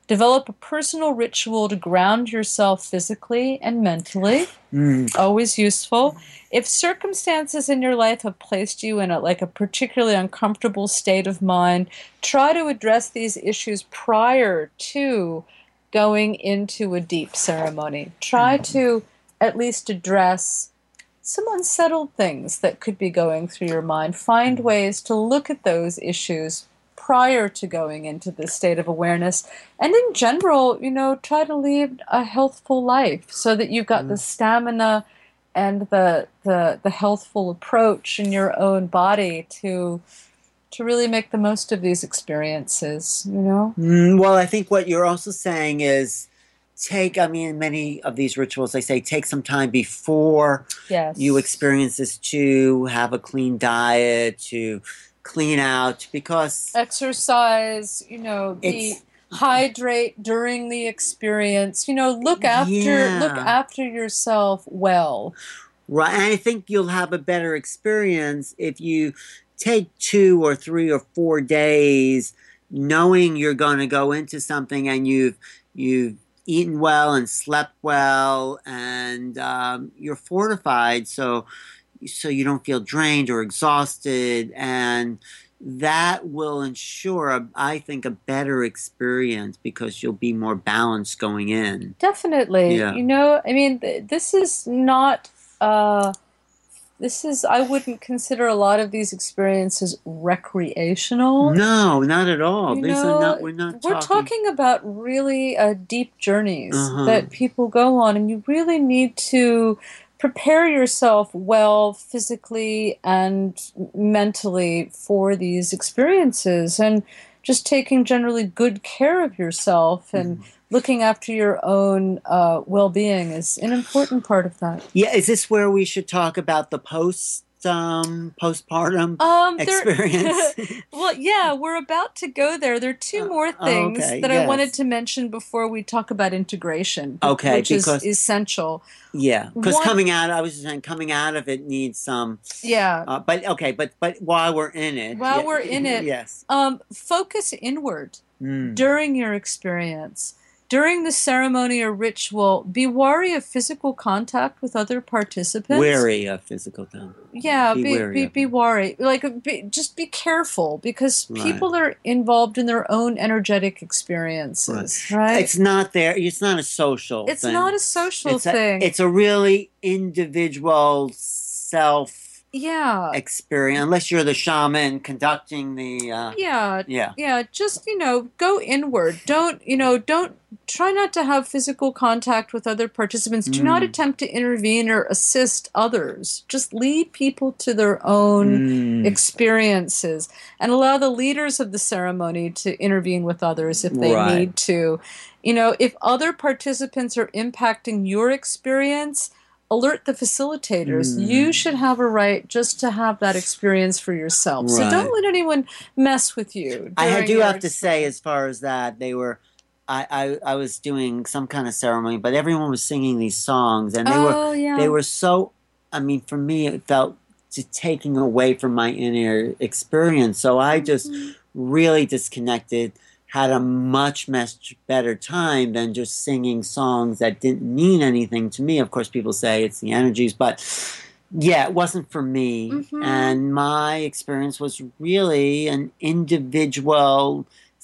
Develop a personal ritual to ground yourself physically and mentally. Mm. Always useful. If circumstances in your life have placed you in a, like a particularly uncomfortable state of mind, try to address these issues prior to going into a deep ceremony. Try to at least address some unsettled things that could be going through your mind. Find ways to look at those issues prior to going into this state of awareness. And in general, you know, try to lead a healthful life so that you've got mm. the stamina and the, the the healthful approach in your own body to to really make the most of these experiences, you know? Mm, well, I think what you're also saying is take, I mean, many of these rituals, they say take some time before yes. you experience this to have a clean diet, to clean out, because exercise, you know, be hydrate during the experience, you know, look after yeah. look after yourself well. Right. And I think you'll have a better experience if you take two or three or four days knowing you're going to go into something and you've you've eaten well and slept well and um, you're fortified, so so you don't feel drained or exhausted, and that will ensure, a, I think, a better experience because you'll be more balanced going in. Definitely. Yeah. You know, I mean, th- this is not, uh, this is, I wouldn't consider a lot of these experiences recreational. No, not at all. You These know, are not, we're not we're talking. talking about really uh, deep journeys uh-huh. that people go on, and you really need to prepare yourself well physically and mentally for these experiences, and just taking generally good care of yourself and mm-hmm. looking after your own uh, well-being is an important part of that. Yeah, is this where we should talk about the post um, postpartum um, experience? Well, yeah, we're about to go there. There are two more things okay, that yes. I wanted to mention before we talk about integration, okay, which because, is essential. Yeah, because coming out, I was just saying, coming out of it needs some. Yeah. Uh, but okay, but but while we're in it, while yeah, we're in it, yes. Um, focus inward mm. during your experience. During the ceremony or ritual, be wary of physical contact with other participants. Wary of physical contact. Yeah, be be wary. Be, be wary. Like, be, just be careful because right. people are involved in their own energetic experiences. Right? right? It's not there. It's not a social. It's thing. not a social it's thing. A, it's a really individual self. Yeah. Experience, unless you're the shaman conducting the. Uh, yeah. Yeah. Yeah. Just, you know, go inward. Don't, you know, don't try not to have physical contact with other participants. Do mm. not attempt to intervene or assist others. Just lead people to their own mm. experiences and allow the leaders of the ceremony to intervene with others if they right. need to. You know, if other participants are impacting your experience, alert the facilitators. Mm. You should have a right just to have that experience for yourself. Right. So don't let anyone mess with you. I do have experience. to say, as far as that, they were. I, I, I was doing some kind of ceremony, but everyone was singing these songs, and they oh, were yeah. they were so. I mean, for me, it felt to taking away from my inner experience. So I just mm-hmm. really disconnected. Had a much, much better time than just singing songs that didn't mean anything to me. Of course, people say it's the energies, but yeah, it wasn't for me. Mm-hmm. And my experience was really an individual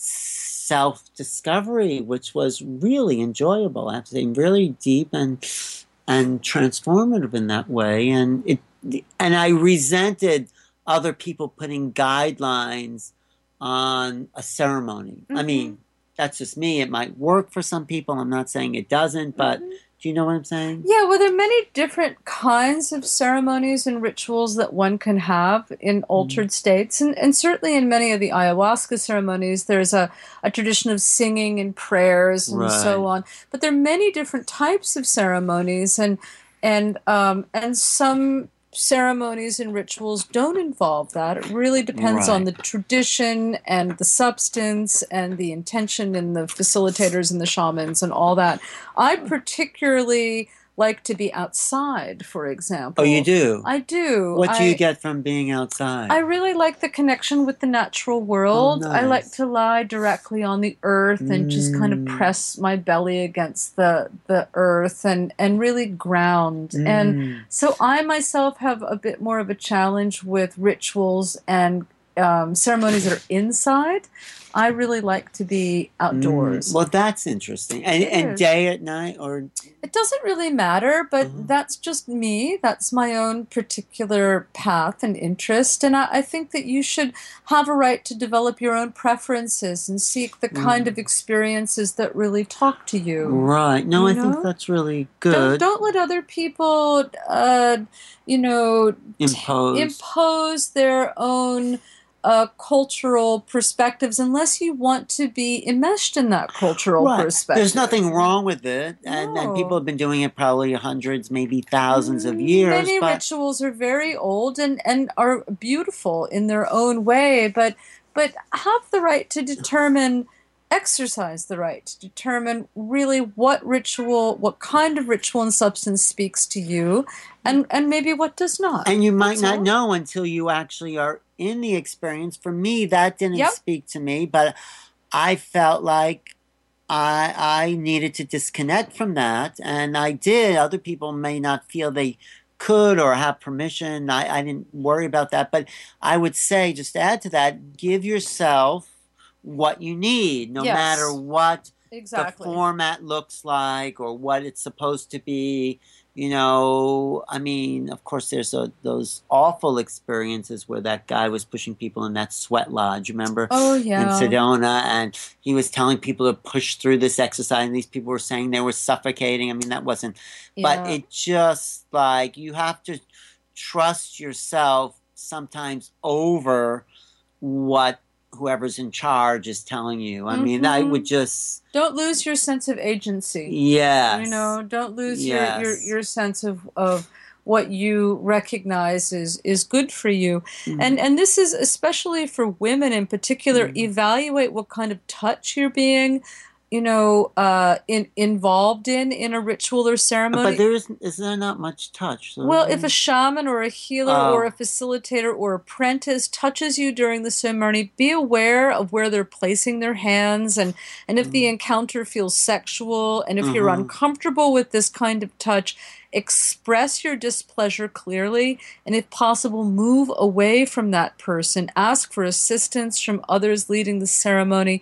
self-discovery, which was really enjoyable. I have to say, really deep and and transformative in that way. And it, and I resented other people putting guidelines on a ceremony. Mm-hmm. I mean, that's just me. It might work for some people. I'm not saying it doesn't, but mm-hmm. do you know what I'm saying? Yeah, well, there are many different kinds of ceremonies and rituals that one can have in altered mm-hmm. states. And, and certainly in many of the ayahuasca ceremonies, there's a, a tradition of singing and prayers and right. so on. But there are many different types of ceremonies, and and um, and some ceremonies and rituals don't involve that. It really depends right. on the tradition and the substance and the intention and the facilitators and the shamans and all that. I particularly like to be outside, for example. Oh, you do? I do. What do I, you get from being outside? I really like the connection with the natural world. Oh, I like nice. to lie directly on the earth and just kind of Mm. press my belly against the the earth and and really ground. And Mm. so I myself have a bit more of a challenge with rituals and um, ceremonies that are inside. I really like to be outdoors. Mm. Well, that's interesting. And, It and is. day at night, or It doesn't really matter, but Uh-huh. that's just me. That's my own particular path and interest. And I, I think that you should have a right to develop your own preferences and seek the kind of Mm. experiences that really talk to you. right? No, You I think know? that's really Don't good. don't let other people, uh, you know, t- Impose. impose their own uh, cultural perspectives unless you want to be enmeshed in that cultural Right. perspective. There's nothing wrong with it, and and people No. have been doing it probably hundreds, maybe thousands of Mm, years. Many But rituals are very old and, and are beautiful in their own way, but but have the right to determine, exercise the right to determine really what ritual, what kind of ritual and substance speaks to you, and and maybe what does not. and you might That's not all. know until you actually are in the experience. For me, that didn't Yep. speak to me, but I felt like I I needed to disconnect from that, and I did. Other people may not feel they could or have permission. I, I didn't worry about that, but I would say, just to add to that, give yourself what you need, no matter Yes, what the exactly. format looks like or what it's supposed to be. You know, I mean, of course, there's a, those awful experiences where that guy was pushing people in that sweat lodge, remember, Oh in yeah. Sedona, and he was telling people to push through this exercise, and these people were saying they were suffocating. I mean, that wasn't, but Yeah. it just like you have to trust yourself sometimes over what whoever's in charge is telling you. I mean, I would Mhm. just, Don't lose your sense of agency. yes, You know, don't lose your, your, yes. your sense of, of what you recognize is, is good for you. Mhm. And and this is especially for women in particular. Mhm. Evaluate what kind of touch you're being, you know, uh, in, involved in in a ritual or ceremony. But there is, is there not much touch? So Well, if a shaman or a healer or Oh. a facilitator or apprentice touches you during the ceremony, be aware of where they're placing their hands, and, and if the Mhm. encounter feels sexual, and if you're Mhm. uncomfortable with this kind of touch, express your displeasure clearly, and if possible, move away from that person. Ask for assistance from others leading the ceremony.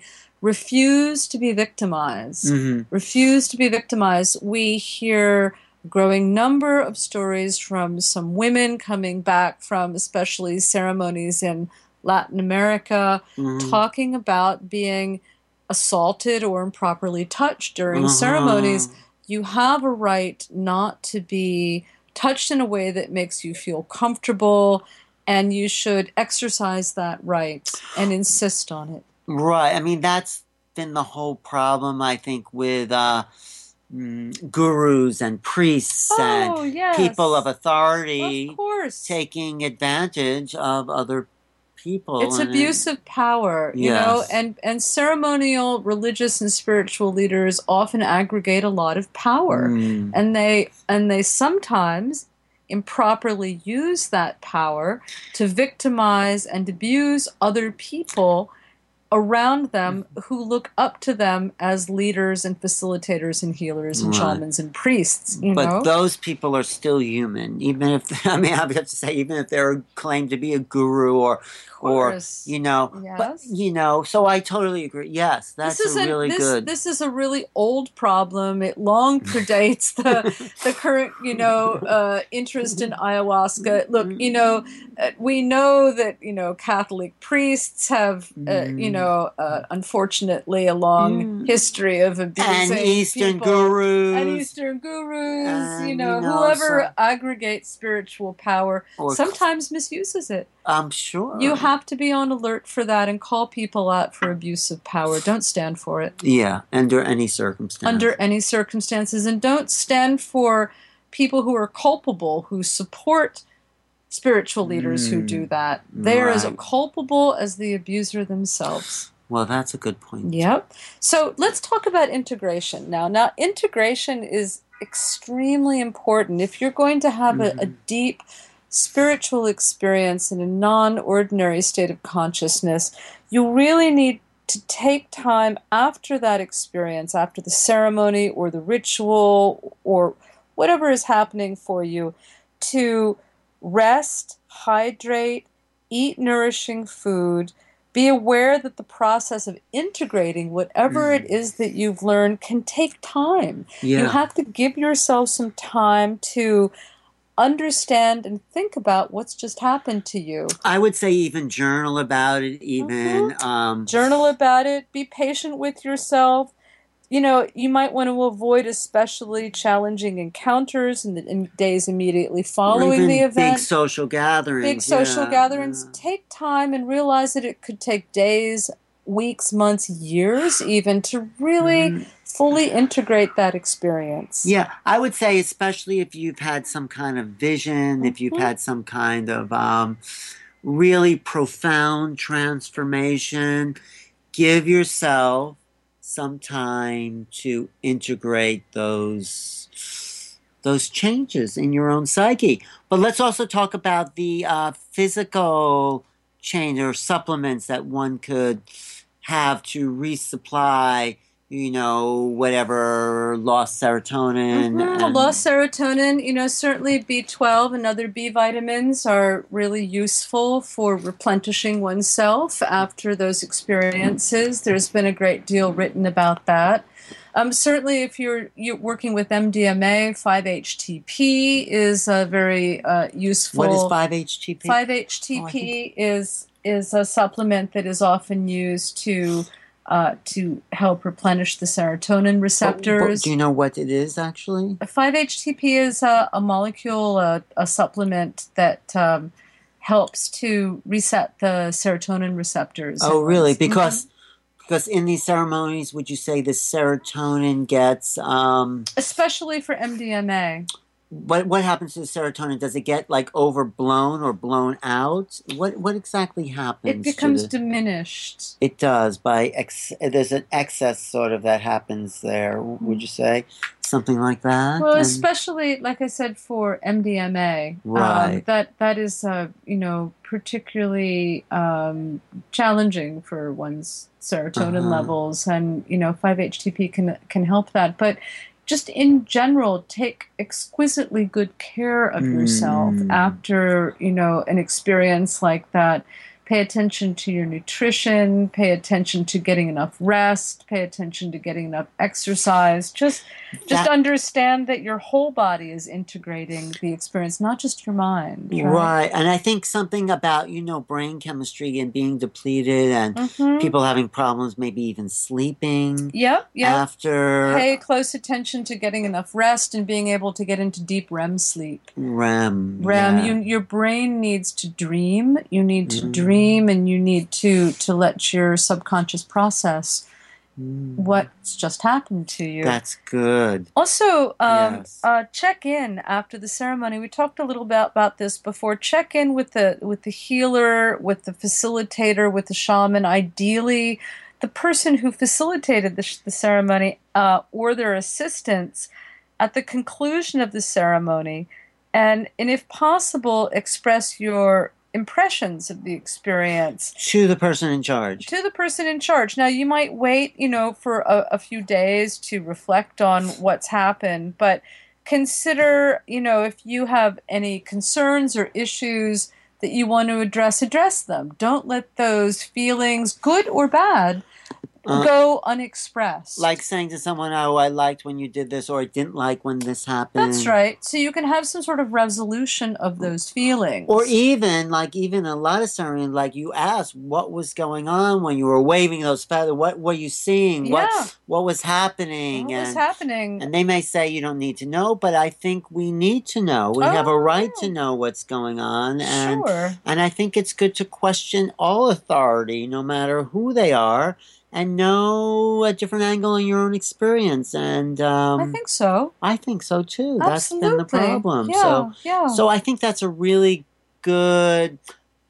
Refuse to be victimized. Mhm. Refuse to be victimized. We hear growing number of stories from some women coming back from especially ceremonies in Latin America, Mhm. talking about being assaulted or improperly touched during Uh-huh. ceremonies. You have a right not to be touched in a way that makes you feel comfortable, and you should exercise that right and insist on it. Right. I mean, that's been the whole problem, I think, with uh, mm, gurus and priests Oh, and yes. people of authority Of course. taking advantage of other people. It's and it- abuse of power, you know, Yes. and, and ceremonial, religious, and spiritual leaders often aggregate a lot of power, Mm. and they and they sometimes improperly use that power to victimize and abuse other people around them who look up to them as leaders and facilitators and healers and Right. shamans and priests, you But know? those people are still human, even if I mean I would have to say, even if they're claimed to be a guru or, or course. you know, but Yes. you know, so I totally agree. Yes, that's This is a a, really this, good. This is a really old problem. It long predates the the current, you know, uh, interest in ayahuasca. Look, you know, uh, we know that, you know, Catholic priests have, uh, you know, uh, unfortunately, a long Mm. history of abusing and Eastern people. gurus And Eastern gurus, and, you know, you know, whoever so- aggregates spiritual power Or- sometimes misuses it. I'm sure You have to be on alert for that and call people out for abuse of power. Don't stand for it Yeah, under any circumstance. under any circumstances. And don't stand for people who are culpable, who support spiritual leaders who Mm, do that. They're as right. culpable as the abuser themselves. Well, that's a good point. Yep. So let's talk about integration now. Now, integration is extremely important. If you're going to have Mm-hmm. a, a deep spiritual experience in a non-ordinary state of consciousness, you really need to take time after that experience, after the ceremony or the ritual or whatever is happening for you, to rest, hydrate, eat nourishing food, be aware that the process of integrating whatever Mm. it is that you've learned can take time. Yeah. You have to give yourself some time to understand and think about what's just happened to you. I would say even journal about it, even. Mhm. Um, Journal about it. Be patient with yourself. You know, you might want to avoid especially challenging encounters in the in days immediately or following even the event. big social gatherings. Big social yeah, gatherings. yeah. Take time and realize that it could take days, weeks, months, years even to really Mhm. fully integrate that experience. Yeah, I would say, especially if you've had some kind of vision, if you've Mhm. had some kind of um, really profound transformation, give yourself some time to integrate those those changes in your own psyche. But let's also talk about the uh, physical change or supplements that one could have to resupply, you know, whatever lost serotonin. Mhm. And Lost serotonin, you know, certainly B twelve and other B vitamins are really useful for replenishing oneself after those experiences. There's been a great deal written about that. Um, certainly, if you're, you're working with M D M A, five H T P is a very uh, useful. what is five H T P? five H T P Oh, I think- is is a supplement that is often used to uh, to help replenish the serotonin But- but receptors. do you know what it is actually? five H T P is a, a molecule, a, a supplement that um, helps to reset the serotonin receptors. Oh, in really? one's- Because Mhm. because in these ceremonies, would you say the serotonin gets um, Especially for M D M A. what what happens to the serotonin? Does it get like overblown or blown out? What what exactly happens? It becomes to the, diminished. it does by ex, there's an excess sort of that happens there. Would you say something like that? Well, And- especially like I said for M D M A, um, Right. that that is uh, you know particularly um, challenging for one's serotonin Uh-huh. levels, and you know five H T P can can help that. But just in general, take exquisitely good care of yourself Mm. after you know an experience like that. Pay attention to your nutrition, pay attention to getting enough rest, pay attention to getting enough exercise. Just just That- understand that your whole body is integrating the experience, not just your mind. Right. Right. And I think something about, you know, brain chemistry and being depleted and Mhm. people having problems, maybe even sleeping Yep, yep. after Pay close attention to getting enough rest and being able to get into deep R E M sleep. R E M. R E M, yeah. you, your brain needs to dream. You need to Mm. dream, and you need to to let your subconscious process Mm. what's just happened to you. That's good. Also, um, Yes. uh, check in after the ceremony. We talked a little bit about this before. Check in with the with the healer, with the facilitator, with the shaman. Ideally, the person who facilitated the, sh- the ceremony uh, or their assistants at the conclusion of the ceremony, and and if possible, express your impressions of the experience To the person in charge. to the person in charge. Now, you might wait, you know, for a, a few days to reflect on what's happened, but consider, you know, if you have any concerns or issues that you want to address, address them. Don't let those feelings, good or bad, Uh, go unexpressed. Like saying to someone, oh, I liked when you did this, or I didn't like when this happened. That's right. So you can have some sort of resolution of those feelings. Or even, like, even a lot of ceremonies, like you asked what was going on when you were waving those feathers. What were you seeing? Yeah. What what was happening? What was and, happening? and they may say you don't need to know, but I think we need to know. We Oh, have a right yeah. to know what's going on. And, Sure. and I think it's good to question all authority, no matter who they are, and know a different angle on your own experience. And um, I think so. I think so too. Absolutely. That's been the problem. Yeah, So yeah. so I think that's a really good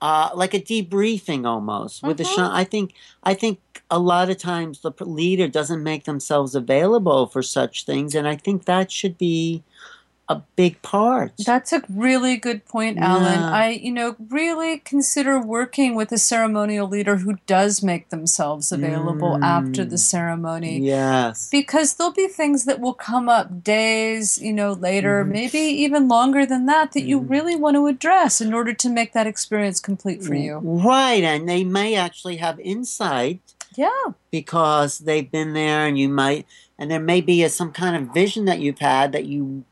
uh, like a debriefing almost with the Mhm. shaman. I think I think a lot of times the p- leader doesn't make themselves available for such things, and I think that should be a big part. That's a really good point, Alan. Yeah. I, you know, really consider working with a ceremonial leader who does make themselves available after the Mm, ceremony, yes. because there'll be things that will come up days, you know, later, Hmm. maybe even longer than that, that you Hmm. really want to address in order to make that experience complete for you. Right, and they may actually have insight Yeah, because they've been there, and you might, and there may be a, some kind of vision that you've had that you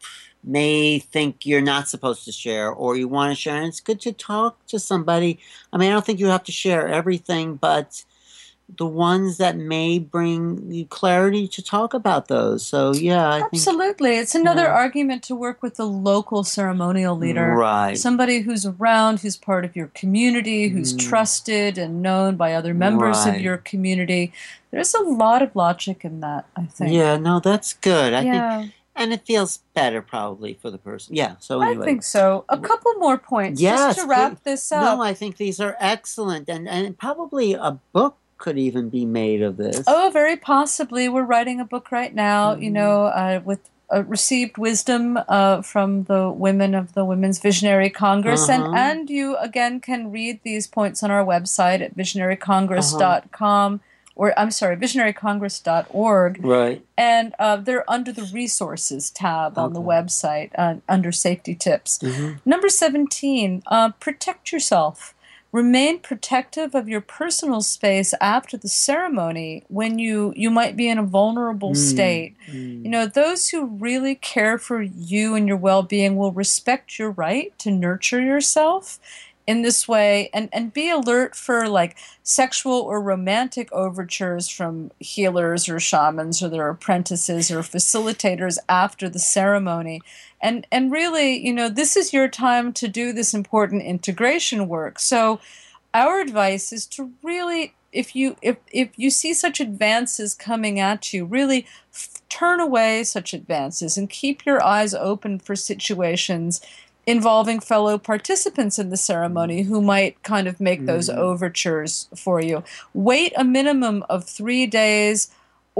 may think you're not supposed to share or you want to share. And it's good to talk to somebody. I mean, I don't think you have to share everything, but the ones that may bring you clarity to talk about those. So, yeah, I think, absolutely. It's another yeah. argument to work with the local ceremonial leader, Right. somebody who's around, who's part of your community, who's Mm, trusted and known by other members of right. your community. There's a lot of logic in that, I think. Yeah, no, that's good. I think, Yeah, and it feels better probably for the person. Yeah, so I anyway. think so. A couple more points just Yes, to please. wrap this No, up. I think these are excellent, and and probably a book could even be made of this. Oh, very possibly. We're writing a book right now, you Mhm. know, uh, with uh, received wisdom uh, from the women of the Women's Visionary Congress. And, Uh-huh. and you, again, can read these points on our website at visionary congress Uh-huh. dot com, or I'm sorry, visionary congress dot org. Right. And uh, they're under the resources tab on the Okay. website uh, under safety tips. Mhm. Number seventeen, uh, protect yourself. Remain protective of your personal space after the ceremony when you, you might be in a vulnerable Mm, state. mm. You know, those who really care for you and your well being will respect your right to nurture yourself in this way, and, and be alert for like sexual or romantic overtures from healers or shamans or their apprentices or facilitators after the ceremony. And and really, you know, this is your time to do this important integration work. So our advice is to really, if you if if you see such advances coming at you, really f- turn away such advances and keep your eyes open for situations involving fellow participants in the ceremony who might kind of make those Mm. overtures for you. Wait a minimum of three days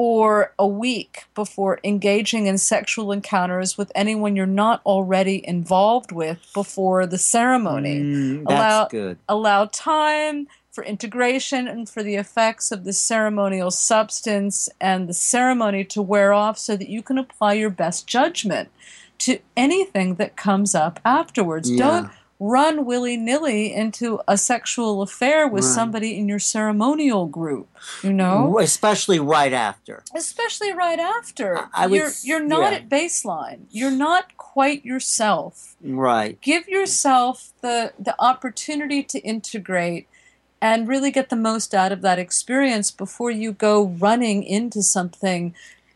or a week before engaging in sexual encounters with anyone you're not already involved with before the ceremony. Mm, that's Allow good. allow time for integration and for the effects of the ceremonial substance and the ceremony to wear off so that you can apply your best judgment to anything that comes up afterwards. Yeah. Don't run willy-nilly into a sexual affair with Right. somebody in your ceremonial group, you know? Especially right after. Especially right after. I- I would you're s- you're not yeah. at baseline. You're not quite yourself. Right. Give yourself the the opportunity to integrate and really get the most out of that experience before you go running into something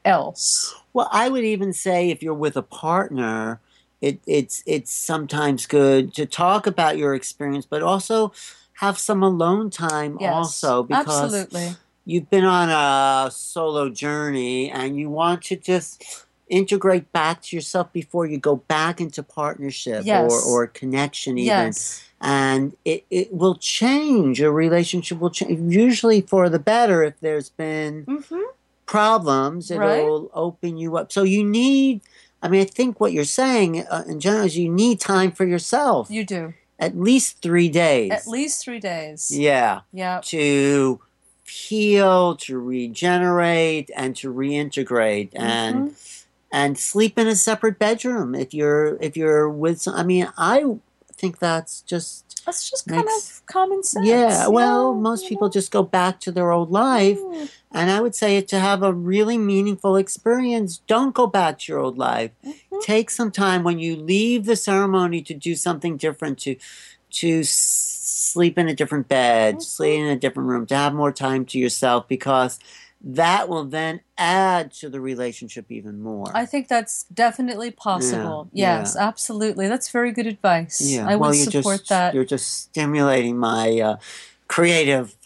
else. Well, I would even say if you're with a partner, it, it's it's sometimes good to talk about your experience, but also have some alone time Yes, also, because absolutely. you've been on a solo journey and you want to just integrate back to yourself before you go back into partnership Yes. or, or connection even. Yes. And it, it will change. A relationship will change, usually for the better if there's been Mm-hmm. problems. Right. It'll open you up. So you need, I mean, I think what you're saying uh, in general is you need time for yourself. You do. At least three days. At least three days. Yeah. Yeah. To heal, to regenerate, and to reintegrate, and Mhm. and sleep in a separate bedroom if you're if you're with some. I mean, I think that's just That's just kind makes of common sense. yeah. Well, Yeah, most you people know? just go back to their old life, Mm, and I would say to have a really meaningful experience, don't go back to your old life. mhm. Take some time when you leave the ceremony to do something different, to to s- sleep in a different bed, Mhm. sleep in a different room, to have more time to yourself, because that will then add to the relationship even more. I think that's definitely possible. Yeah, Yes, yeah. absolutely. That's very good advice. Yeah, I well, would you're support just that. you're just stimulating my uh, creative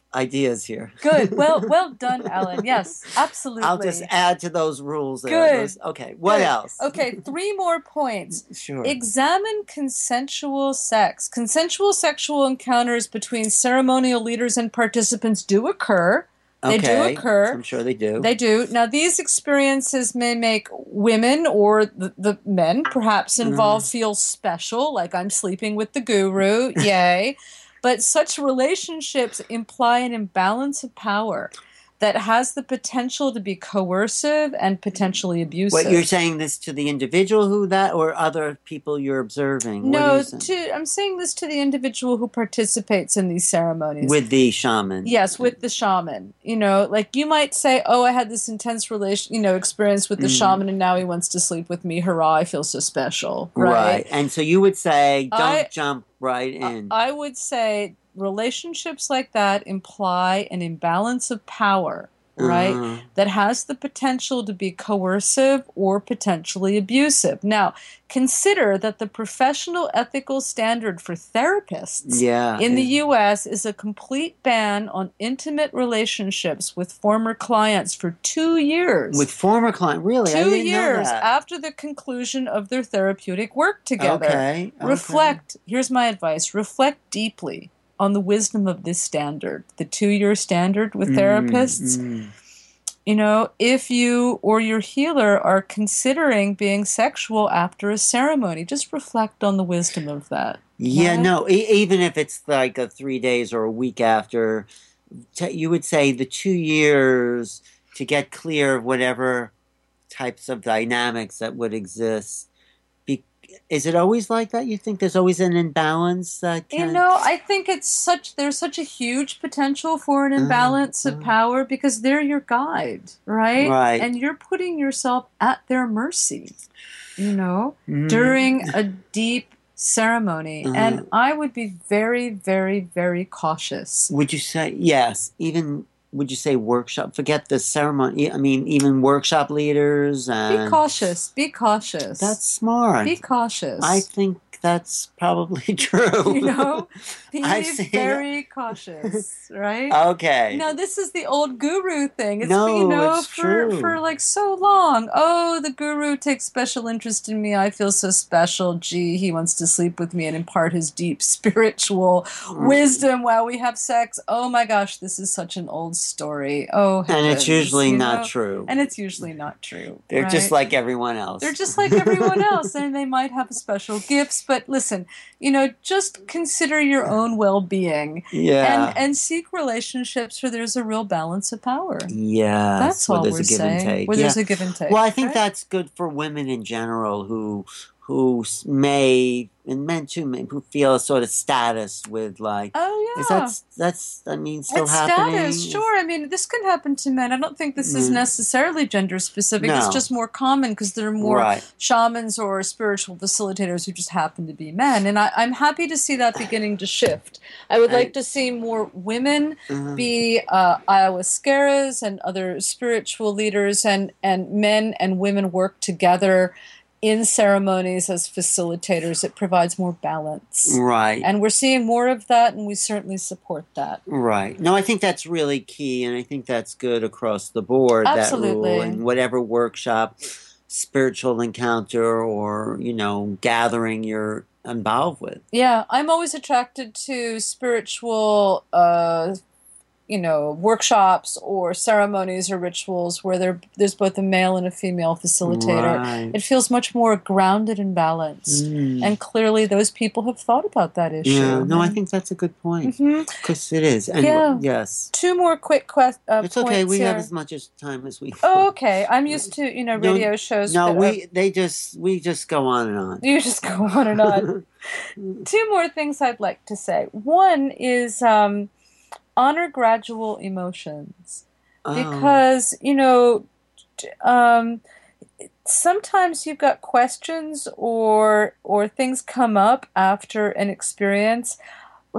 ideas here. Good. Well, well done, Ellen. Yes, absolutely. I'll just add to those rules there. Good. Those, okay. What Good. else? Okay, three more points. Sure. Examine consensual sex. Consensual sexual encounters between ceremonial leaders and participants do occur. They Okay. do occur. I'm sure they do. They do. Now, these experiences may make women or the, the men perhaps involved Mm. feel special, like I'm sleeping with the guru, yay. But such relationships imply an imbalance of power that has the potential to be coercive and potentially abusive. What, you're saying this to the individual who that, or other people you're observing? What are No, you saying? to I'm saying this to the individual who participates in these ceremonies. With the shaman. Yes, with the shaman. You know, like you might say, "Oh, I had this intense relation, you know, experience with the Mm. shaman, and now he wants to sleep with me. Hurrah! I feel so special." Right. Right. And so you would say, don't I- jump right in. I would say relationships like that imply an imbalance of power, right? Uh, That has the potential to be coercive or potentially abusive. Now, consider that the professional ethical standard for therapists yeah. in the yeah. U S is a complete ban on intimate relationships with former clients for two years. With former client, really? I two didn't know years that. after the conclusion of their therapeutic work together. Okay. okay. Reflect, here's my advice, reflect deeply on the wisdom of this standard, the two-year standard with Mm, therapists. mm. You know, if you or your healer are considering being sexual after a ceremony, just reflect on the wisdom of that. Yeah, right? no, e- even if it's like a three days or a week after, t- you would say the two years to get clear of whatever types of dynamics that would exist. Be- is it always like that? You think there's always an imbalance that can... You know, I think it's such there's such a huge potential for an imbalance uh, of power because they're your guide, right? Right. And you're putting yourself at their mercy, you know, mm, during a deep ceremony. Uh-huh. And I would be very, very, very cautious. Would you say, yes, even, would you say workshop, forget the ceremony, I mean, even workshop leaders and... Be cautious. Be cautious. That's smart. Be cautious. I think that's probably true. You know, be I've seen very cautious, right? Okay. No, this is the old guru thing. It's No, you know it's for true. for like so long. Oh, the guru takes special interest in me. I feel so special. Gee, he wants to sleep with me and impart his deep spiritual wisdom while we have sex. Oh my gosh, this is such an old story. Oh, And it's heavens, usually you not know? true. And it's usually not true. They're right? just like everyone else. They're just like everyone else, and they might have special gifts. But listen, you know, just consider your own well-being, yeah. and and seek relationships where there's a real balance of power. Yes. That's where all there's we're a give saying. and take. Where yeah. there's a give and take. Well, I think right? that's good for women in general who who s- may, and men too, may, who feel a sort of status with like, Oh yeah. is that, that's, I mean, still It's happening? status, sure. I mean, this can happen to men. I don't think this is Mm. necessarily gender specific. It's No. just more common because there are more Right. shamans or spiritual facilitators who just happen to be men. And I, I'm happy to see that beginning to shift. I would I- like to see more women Uh-huh. be uh, ayahuasqueras and other spiritual leaders, and, and men and women work together in ceremonies as facilitators. It provides more balance. Right. And we're seeing more of that, and we certainly support that. Right. No, I think that's really key, and I think that's good across the board. Absolutely. That rule in whatever workshop, spiritual encounter, or you know, gathering you're involved with. Yeah, I'm always attracted to spiritual, uh, you know, workshops or ceremonies or rituals where there there's both a male and a female facilitator. Right. It feels much more grounded and balanced. Mm. And clearly, those people have thought about that issue. Yeah. No, I think that's a good point hmm because it is. And Yeah. yes, Two more quick que- uh, it's okay. points We here. have as much as time as we. Oh, okay. I'm used to you know No, radio shows. No, that are- we they just we just go on and on. You just go on and on. Two more things I'd like to say. One is um, honor gradual emotions. Oh. Because, you know, t- um, sometimes you've got questions or or things come up after an experience. Like,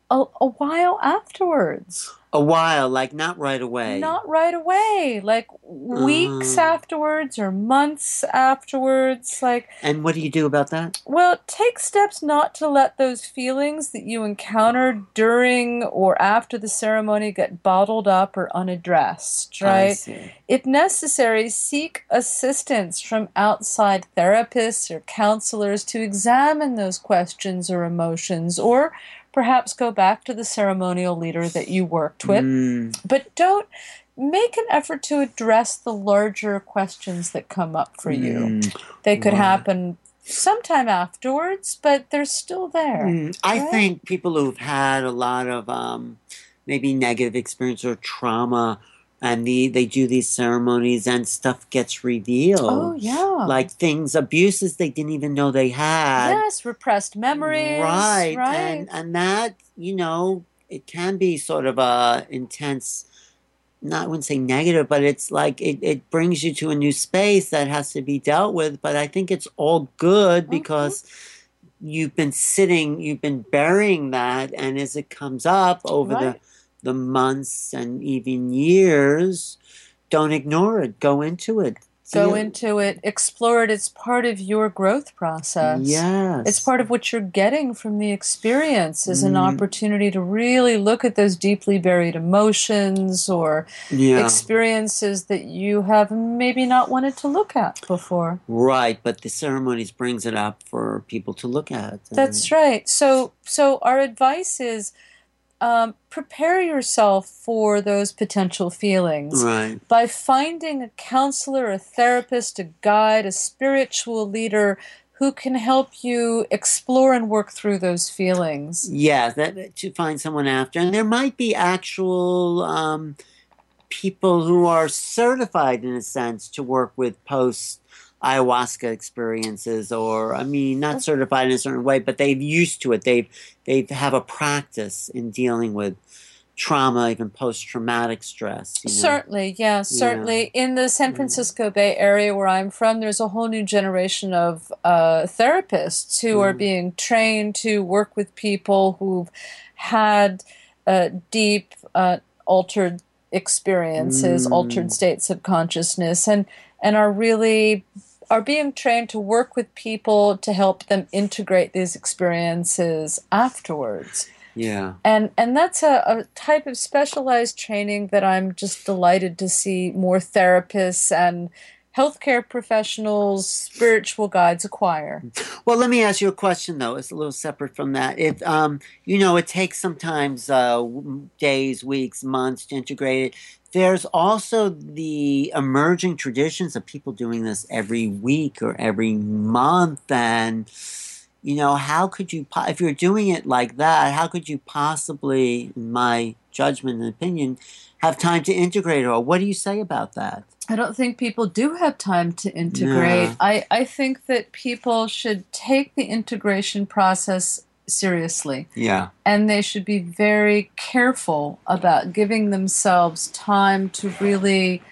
a, a while afterwards. A while, like not right away. Not right away, like weeks Uh, afterwards or months afterwards. Like, and what do you do about that? well, take steps not to let those feelings that you encounter during or after the ceremony get bottled up or unaddressed, I right? see. If necessary, seek assistance from outside therapists or counselors to examine those questions or emotions, or perhaps go back to the ceremonial leader that you worked with. Mm, But don't make an effort to address the larger questions that come up for you. mm, They could right. happen sometime afterwards, but they're still there. Mm, I right? think people who've had a lot of um, maybe negative experience or trauma, and the, they do these ceremonies and stuff gets revealed. Oh, yeah. Like things, abuses they didn't even know they had. Yes, repressed memories. Right. Right. And, and that, you know, it can be sort of a intense, not I wouldn't say negative, but it's like it, it brings you to a new space that has to be dealt with. But I think it's all good Mhm. because you've been sitting, you've been burying that, and as it comes up over the Right. the months and even years, don't ignore it. Go into it. Go Deal- into it, explore it. It's part of your growth process. Yes. It's part of what you're getting from the experience is an Mm. opportunity to really look at those deeply buried emotions or Yeah. experiences that you have maybe not wanted to look at before. Right, but the ceremonies brings it up for people to look at. That's right. So so our advice is um, prepare yourself for those potential feelings Right. by finding a counselor, a therapist, a guide, a spiritual leader who can help you explore and work through those feelings. Yeah, that to find someone after, and there might be actual um, people who are certified in a sense to work with post ayahuasca experiences, or I mean, not certified in a certain way, but they've used to it. They've they have a practice in dealing with trauma, even post traumatic stress. You know? Certainly, yeah, certainly. In the San Francisco Bay Area where I'm from, there's a whole new generation of uh, therapists who are Mm. being trained to work with people who've had uh, deep, uh, altered experiences, Mm. altered states of consciousness, and and are really are being trained to work with people to help them integrate these experiences afterwards. Yeah. And and that's a, a type of specialized training that I'm just delighted to see more therapists and healthcare professionals, spiritual guides acquire. Well, let me ask you a question, though. It's a little separate from that. If um, you know, it takes sometimes uh, w- days, weeks, months to integrate it. There's also the emerging traditions of people doing this every week or every month, and you know, how could you, po- if you're doing it like that, how could you possibly, in my judgment and opinion, have time to integrate it? Or what do you say about that? I don't think people do have time to integrate. Yeah. I, I think that people should take the integration process seriously. Yeah. And they should be very careful about giving themselves time to really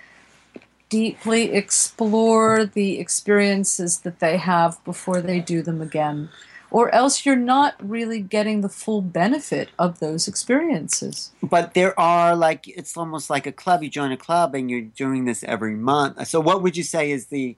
deeply explore the experiences that they have before they do them again. Or else you're not really getting the full benefit of those experiences. But there are like, it's almost like a club. You join a club and you're doing this every month. So what would you say is the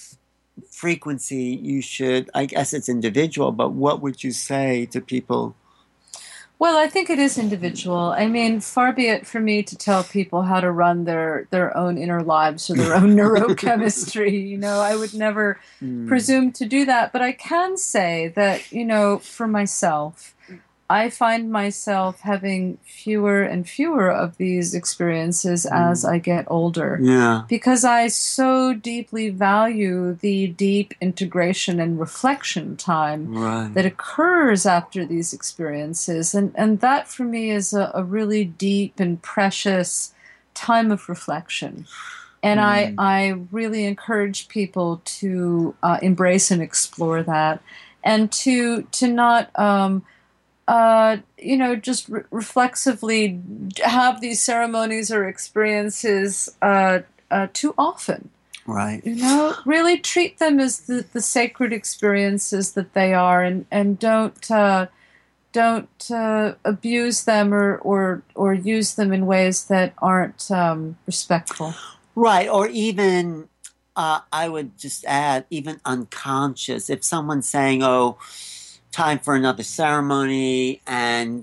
frequency you should, I guess it's individual, but what would you say to people? Well, I think it is individual. I mean, far be it for me to tell people how to run their, their own inner lives or their own neurochemistry. You know, I would never Mm. presume to do that. But I can say that, you know, for myself, I find myself having fewer and fewer of these experiences as I get older. Yeah. Because I so deeply value the deep integration and reflection time Right. that occurs after these experiences. And, and that for me is a, a really deep and precious time of reflection. And I, Mm. I really encourage people to uh, embrace and explore that, and to to not um, uh, you know just re- reflexively have these ceremonies or experiences uh, uh, too often. Right. You know, really treat them as the, the sacred experiences that they are, and and don't uh, don't uh, abuse them or, or or use them in ways that aren't um, respectful. Right, or even, uh, I would just add, even unconscious. If someone's saying, oh, time for another ceremony, and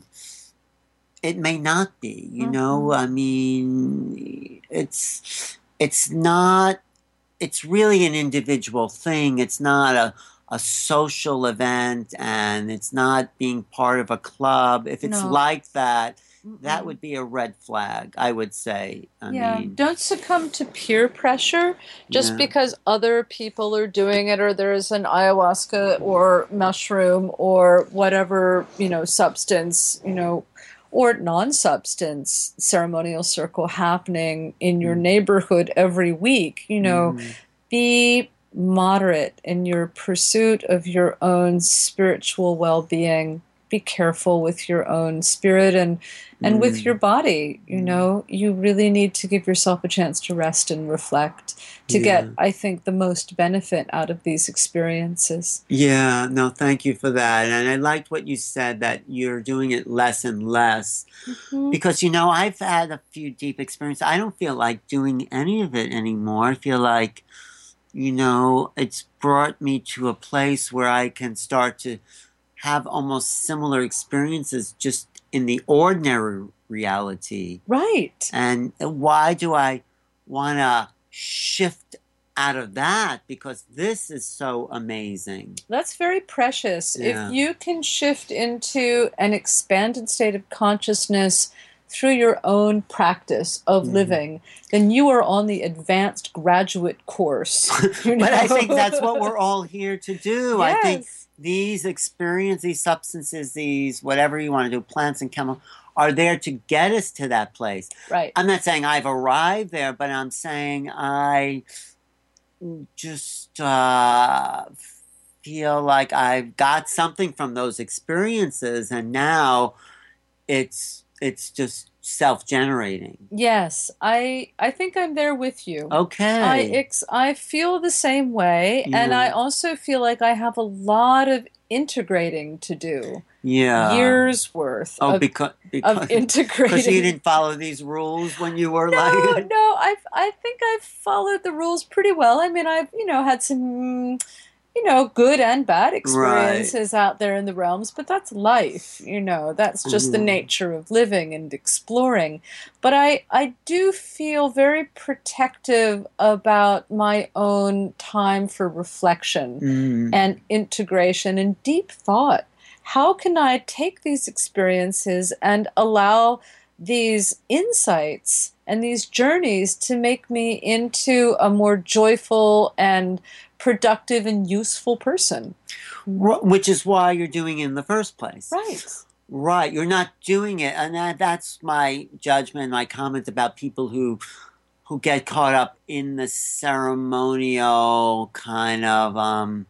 it may not be, you mm-hmm. know, I mean, it's, it's not, it's really an individual thing. It's not a, a social event, and it's not being part of a club. If it's no. like that, Mm-mm. that would be a red flag, I would say. I yeah, mean, don't succumb to peer pressure just yeah. because other people are doing it, or there's an ayahuasca or mushroom or whatever, you know, substance, you know, or non-substance ceremonial circle happening in your mm. neighborhood every week. You know, mm. be moderate in your pursuit of your own spiritual well-being. Be careful with your own spirit and and mm. with your body. You know, you really need to give yourself a chance to rest and reflect to yeah. get, I think, the most benefit out of these experiences. Yeah, no, thank you for that. And I liked what you said, that you're doing it less and less. Mm-hmm. Because, you know, I've had a few deep experiences. I don't feel like doing any of it anymore. I feel like, you know, it's brought me to a place where I can start to have almost similar experiences just in the ordinary reality. Right. And why do I want to shift out of that? Because this is so amazing. That's very precious. Yeah. If you can shift into an expanded state of consciousness through your own practice of mm-hmm. living, then you are on the advanced graduate course. You know? But I think that's what we're all here to do. Yes. I think these experiences, these substances, these whatever you want to do, plants and chemicals, are there to get us to that place. Right. I'm not saying I've arrived there, but I'm saying I just uh, feel like I've got something from those experiences, and now it's it's just self-generating. Yes, I I think I'm there with you. Okay. I ex- I feel the same way, yeah. and I also feel like I have a lot of integrating to do. Yeah. Years worth oh, of, because, because, of integrating. Because you didn't follow these rules when you were no, like... No, I I think I've followed the rules pretty well. I mean, I've, you know, had some... you know, good and bad experiences right. out there in the realms, but that's life, you know, that's just mm-hmm. the nature of living and exploring. But I, I do feel very protective about my own time for reflection mm. and integration and deep thought. How can I take these experiences and allow these insights and these journeys to make me into a more joyful and productive and useful person? Which is why you're doing it in the first place. Right. Right. You're not doing it. And that, that's my judgment, my comment about people who who get caught up in the ceremonial kind of um,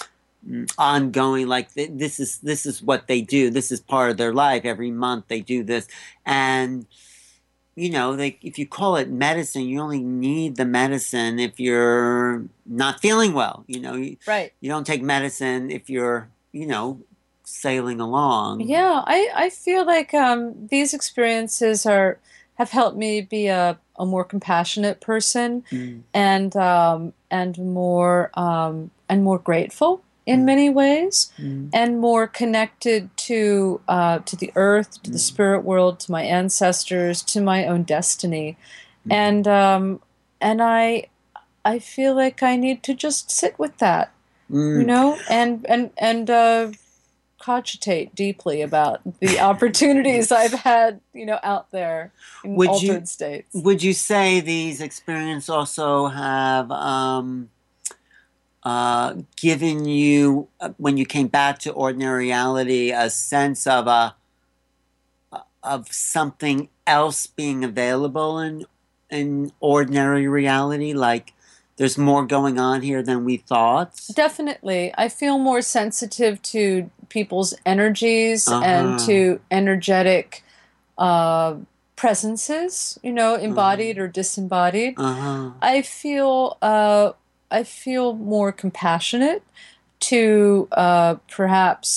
ongoing, like th- this is this is what they do. This is part of their life. Every month they do this. And you know, they, if you call it medicine, you only need the medicine if you're not feeling well. You know, you, right. you don't take medicine if you're, you know, sailing along. Yeah, I, I feel like um, these experiences are have helped me be a, a more compassionate person mm. and um, and more um, and more grateful in mm. many ways, mm. and more connected to uh, to the earth, to mm. the spirit world, to my ancestors, to my own destiny, mm. and um, and I I feel like I need to just sit with that, mm. you know, and and and uh, cogitate deeply about the opportunities I've had, you know, out there in would altered you, states. Would you say these experiences also have um, uh, given you, uh, when you came back to ordinary reality, a sense of a of something else being available in in ordinary reality, like there's more going on here than we thought? Definitely. I feel more sensitive to people's energies uh-huh. and to energetic uh, presences, you know, embodied uh-huh. or disembodied. Uh-huh. I feel uh, I feel more compassionate to uh, perhaps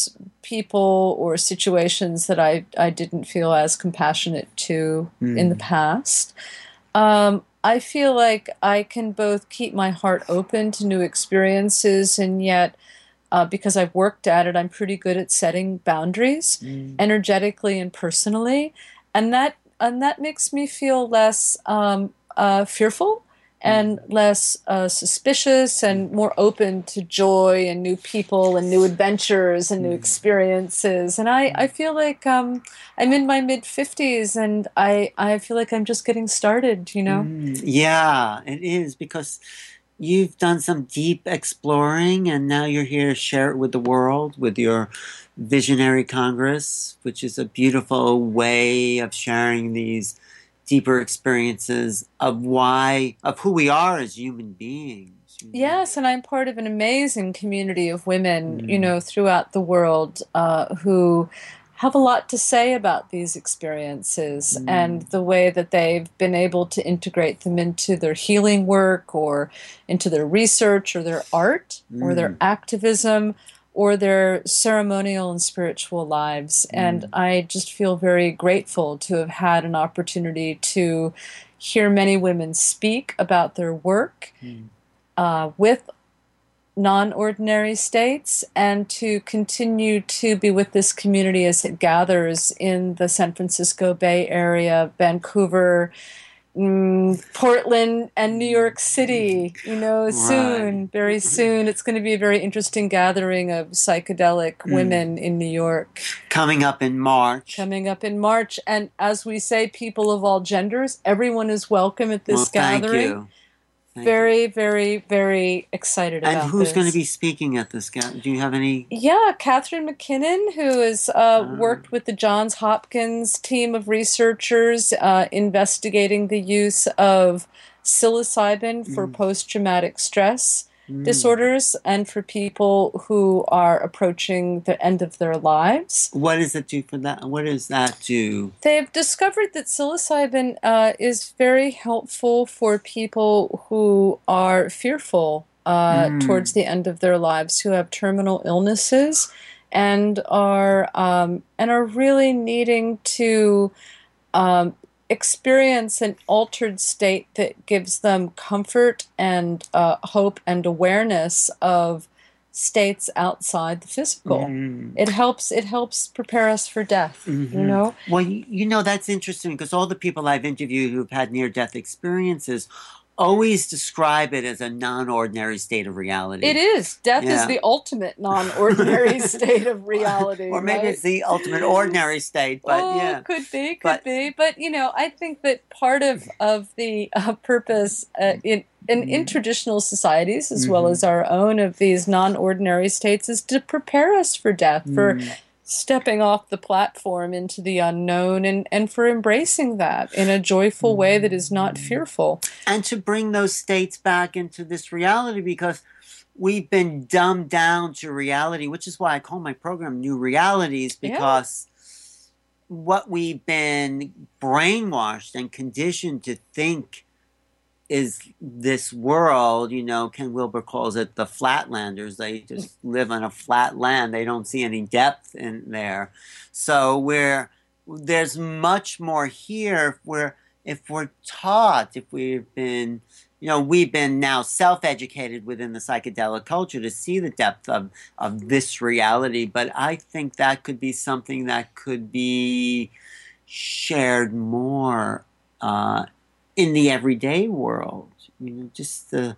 people or situations that I, I didn't feel as compassionate to mm. in the past. Um, I feel like I can both keep my heart open to new experiences, and yet, uh, because I've worked at it, I'm pretty good at setting boundaries mm. energetically and personally. And that, and that makes me feel less um, uh, fearful and less uh, suspicious and more open to joy and new people and new adventures and new experiences. And I, I feel like um, I'm in my mid-fifties, and I, I feel like I'm just getting started, you know? Mm, yeah, it is, because you've done some deep exploring, and now you're here to share it with the world, with your Visionary Congress, which is a beautiful way of sharing these deeper experiences of why, of who we are as human beings. You know? Yes, and I'm part of an amazing community of women, mm. you know, throughout the world uh, who have a lot to say about these experiences mm. and the way that they've been able to integrate them into their healing work or into their research or their art mm. or their activism or their ceremonial and spiritual lives. Mm. And I just feel very grateful to have had an opportunity to hear many women speak about their work mm. uh, with non-ordinary states, and to continue to be with this community as it gathers in the San Francisco Bay Area, Vancouver, Mm, Portland, and New York City, you know, right. soon, very soon. It's going to be a very interesting gathering of psychedelic mm. women in New York. Coming up in March. Coming up in March. And as we say, people of all genders, everyone is welcome at this well, gathering. Thank you. Thank very, you. very, very excited and about this. And who's going to be speaking at this? Do you have any? Yeah, Catherine McKinnon, who has uh, oh. worked with the Johns Hopkins team of researchers uh, investigating the use of psilocybin for mm. post-traumatic stress mm. disorders and for people who are approaching the end of their lives. What does it do for that? What does that do? They've discovered that psilocybin uh, is very helpful for people who are fearful uh, mm. towards the end of their lives, who have terminal illnesses and are um, and are really needing to um, experience an altered state that gives them comfort and uh, hope and awareness of states outside the physical. Mm. It helps. It helps prepare us for death. Mm-hmm. You know. Well, you, you know that's interesting, because all the people I've interviewed who've had near-death experiences always describe it as a non-ordinary state of reality. It is. Death yeah. is the ultimate non-ordinary state of reality. Or maybe right? it's the ultimate ordinary state, but oh, yeah. could be, could but, be. But, you know, I think that part of, of the uh, purpose uh, in, in, mm-hmm. in traditional societies, as mm-hmm. well as our own, of these non-ordinary states is to prepare us for death, mm. for stepping off the platform into the unknown, and, and for embracing that in a joyful way that is not fearful. And to bring those states back into this reality, because we've been dumbed down to reality, which is why I call my program New Realities, because yeah. what we've been brainwashed and conditioned to think is this world, you know, Ken Wilber calls it the flatlanders. They just live on a flat land. They don't see any depth in there. So we're, there's much more here if we're, if we're taught, if we've been, you know, we've been now self-educated within the psychedelic culture to see the depth of, of this reality. But I think that could be something that could be shared more uh, in the everyday world, you know, just the,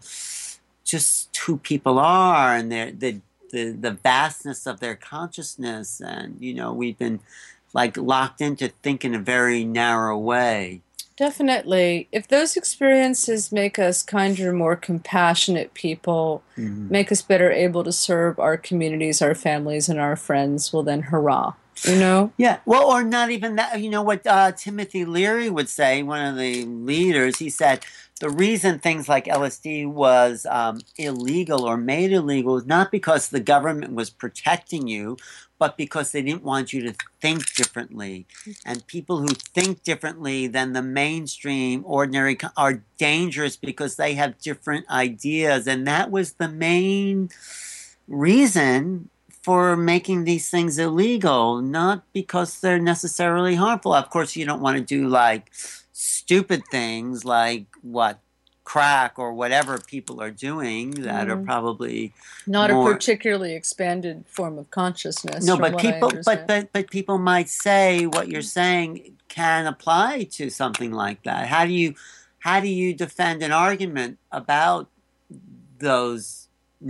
just who people are and their, the, the, the vastness of their consciousness. And, you know, we've been like locked into think in a very narrow way. Definitely. If those experiences make us kinder, more compassionate people, mm-hmm. make us better able to serve our communities, our families, and our friends, well then hurrah. You know? Yeah. Well, or not even that. You know what uh, Timothy Leary would say, one of the leaders, he said, the reason things like L S D was um, illegal or made illegal is not because the government was protecting you, but because they didn't want you to think differently. And people who think differently than the mainstream ordinary are dangerous because they have different ideas. And that was the main reason for making these things illegal, not because they're necessarily harmful. Of course, you don't want to do like stupid things like what crack or whatever people are doing that mm. are probably not more, a particularly expanded form of consciousness. No, from but what people, I but but but people might say what you're saying can apply to something like that. How do you how do you defend an argument about those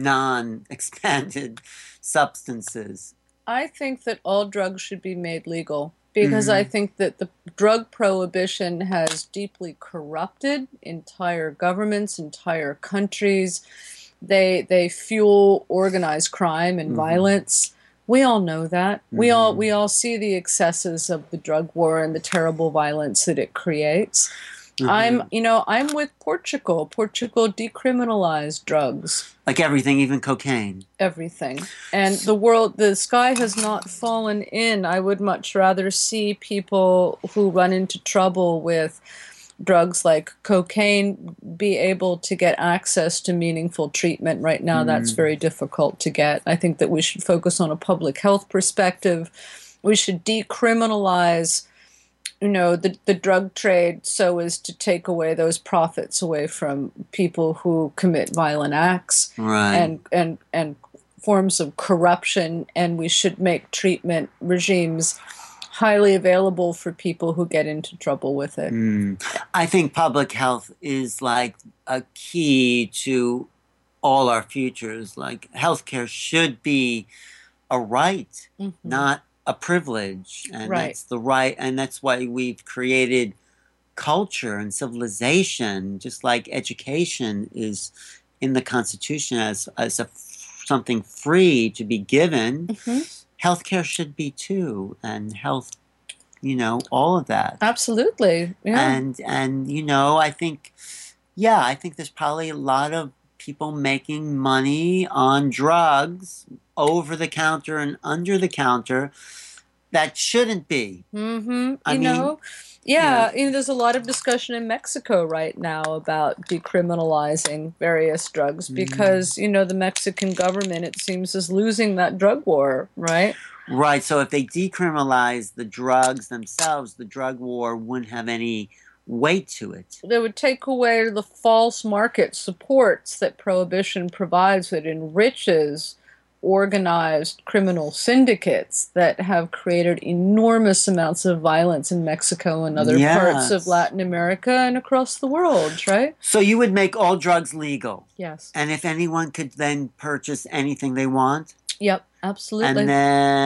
non-expanded substances? I think that all drugs should be made legal because mm-hmm. I think that the drug prohibition has deeply corrupted entire governments, entire countries. They they fuel organized crime and mm-hmm. violence. We all know that. Mm-hmm. We all we all see the excesses of the drug war and the terrible violence that it creates. Mm-hmm. I'm, you know, I'm with Portugal. Portugal decriminalized drugs. Like everything, even cocaine. Everything. And the world, the sky has not fallen in. I would much rather see people who run into trouble with drugs like cocaine be able to get access to meaningful treatment. Right now, mm. that's very difficult to get. I think that we should focus on a public health perspective. We should decriminalize you know, the, the drug trade so as to take away those profits away from people who commit violent acts right. and, and, and forms of corruption. And we should make treatment regimes highly available for people who get into trouble with it. Mm. I think public health is like a key to all our futures. Like healthcare should be a right, mm-hmm. not a privilege, and right. that's the right, and that's why we've created culture and civilization, just like education is in the Constitution as as a something free to be given. Mm-hmm. Healthcare should be too, and health, you know, all of that. Absolutely, yeah. And and you know, I think, yeah, I think there's probably a lot of people making money on drugs over the counter and under the counter that shouldn't be. Mm-hmm. I you mean, know, yeah, yeah. You know, there's a lot of discussion in Mexico right now about decriminalizing various drugs because, mm. you know, the Mexican government, it seems, is losing that drug war, right? Right. So if they decriminalize the drugs themselves, the drug war wouldn't have any weight to it. They would take away the false market supports that prohibition provides that enriches organized criminal syndicates that have created enormous amounts of violence in Mexico and other yes. parts of Latin America and across the world, right? So you would make all drugs legal? Yes. And if anyone could then purchase anything they want? Yep, absolutely. And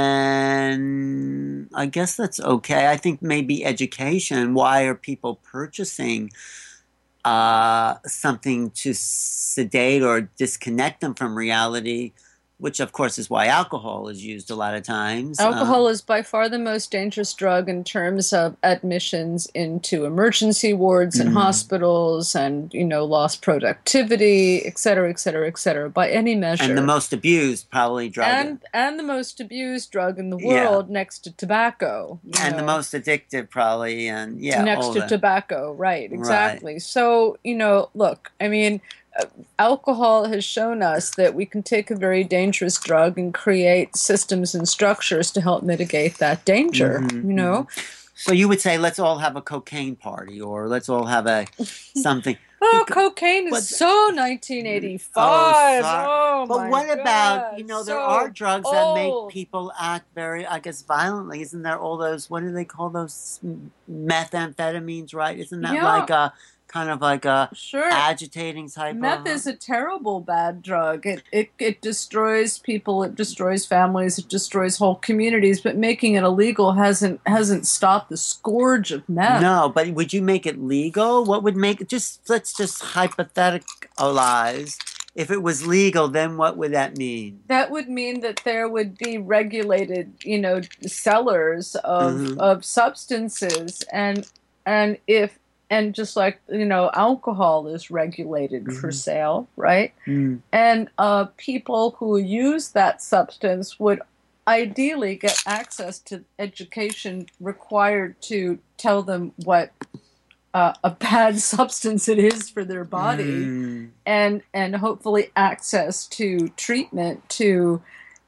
then I guess that's okay. I think maybe education. Why are people purchasing uh, something to sedate or disconnect them from reality? Which, of course, is why alcohol is used a lot of times. Alcohol um, is by far the most dangerous drug in terms of admissions into emergency wards and mm. hospitals and, you know, lost productivity, et cetera, et cetera, et cetera, by any measure. And the most abused, probably, drug. And, and the most abused drug in the world yeah. next to tobacco. And know. the most addictive, probably, and, yeah, Next all to that. tobacco, right, exactly. Right. So, you know, look, I mean... alcohol has shown us that we can take a very dangerous drug and create systems and structures to help mitigate that danger, mm-hmm. you know? So you would say, let's all have a cocaine party, or let's all have a something. Oh, because, cocaine is but, so nineteen eighty-five. Oh, oh but my what God, about, you know, there so are drugs old. that make people act very, I guess, violently. Isn't there all those, what do they call those, methamphetamines, right? Isn't that yeah. like a... kind of like a sure. agitating type Meth of... Meth is a terrible bad drug. It, it it destroys people, it destroys families, it destroys whole communities, but making it illegal hasn't hasn't stopped the scourge of meth. No, but would you make it legal? What would make it... Just, let's just hypothesize. If it was legal, then what would that mean? That would mean that there would be regulated, you know, sellers of mm-hmm. of substances, and and if And just like, you know, alcohol is regulated mm-hmm. for sale, right? Mm. And uh, people who use that substance would ideally get access to education required to tell them what uh, a bad substance it is for their body, mm. and and hopefully access to treatment to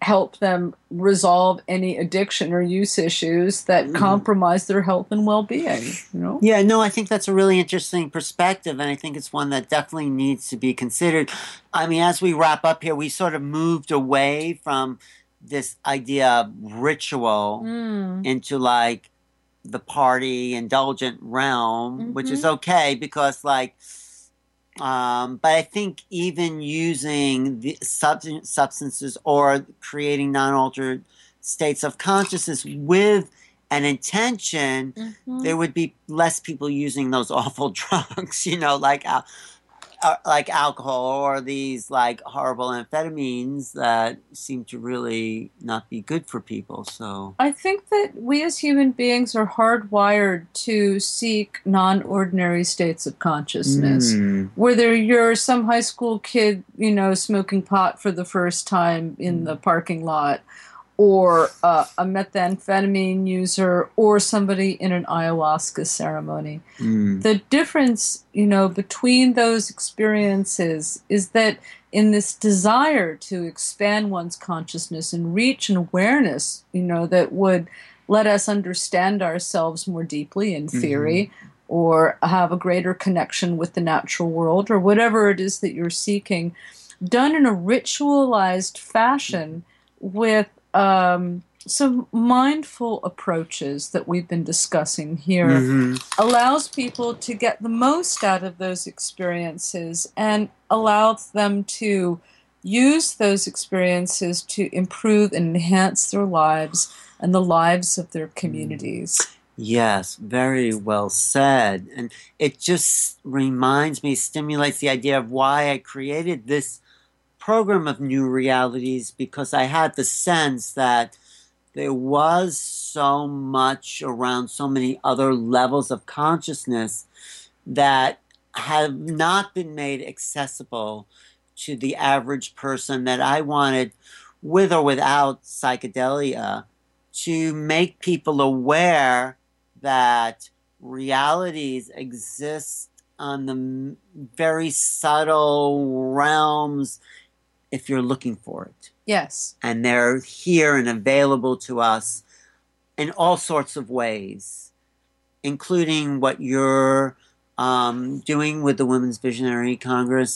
help them resolve any addiction or use issues that Mhm. compromise their health and well-being, you know? Yeah, no, I think that's a really interesting perspective, and I think it's one that definitely needs to be considered. I mean, as we wrap up here, we sort of moved away from this idea of ritual Mm. into like the party indulgent realm, which is Mhm. okay because like um, but I think even using the substan- substances or creating non-altered states of consciousness with an intention, Mhm. there would be less people using those awful drugs, you know, like al- uh, like alcohol or these like horrible amphetamines that seem to really not be good for people. So, I think that we as human beings are hardwired to seek non-ordinary states of consciousness. mm, Whether you're some high school kid, you know, smoking pot for the first time in the parking lot, or uh, a methamphetamine user, or somebody in an ayahuasca ceremony. mm, The difference, you know, between those experiences is that in this desire to expand one's consciousness and reach an awareness, you know, that would let us understand ourselves more deeply in theory, mhm, or have a greater connection with the natural world, or whatever it is that you're seeking, done in a ritualized fashion with um, some mindful approaches that we've been discussing here, mhm. allows people to get the most out of those experiences and allows them to use those experiences to improve and enhance their lives and the lives of their communities. Yes, very well said. And it just reminds me, stimulates the idea of why I created this program of New Realities, because I had the sense that there was so much around so many other levels of consciousness that have not been made accessible to the average person, that I wanted, with or without psychedelia, to make people aware that realities exist on the m- very subtle realms if you're looking for it. Yes. And they're here and available to us in all sorts of ways, including what you're um, doing with the Women's Visionary Congress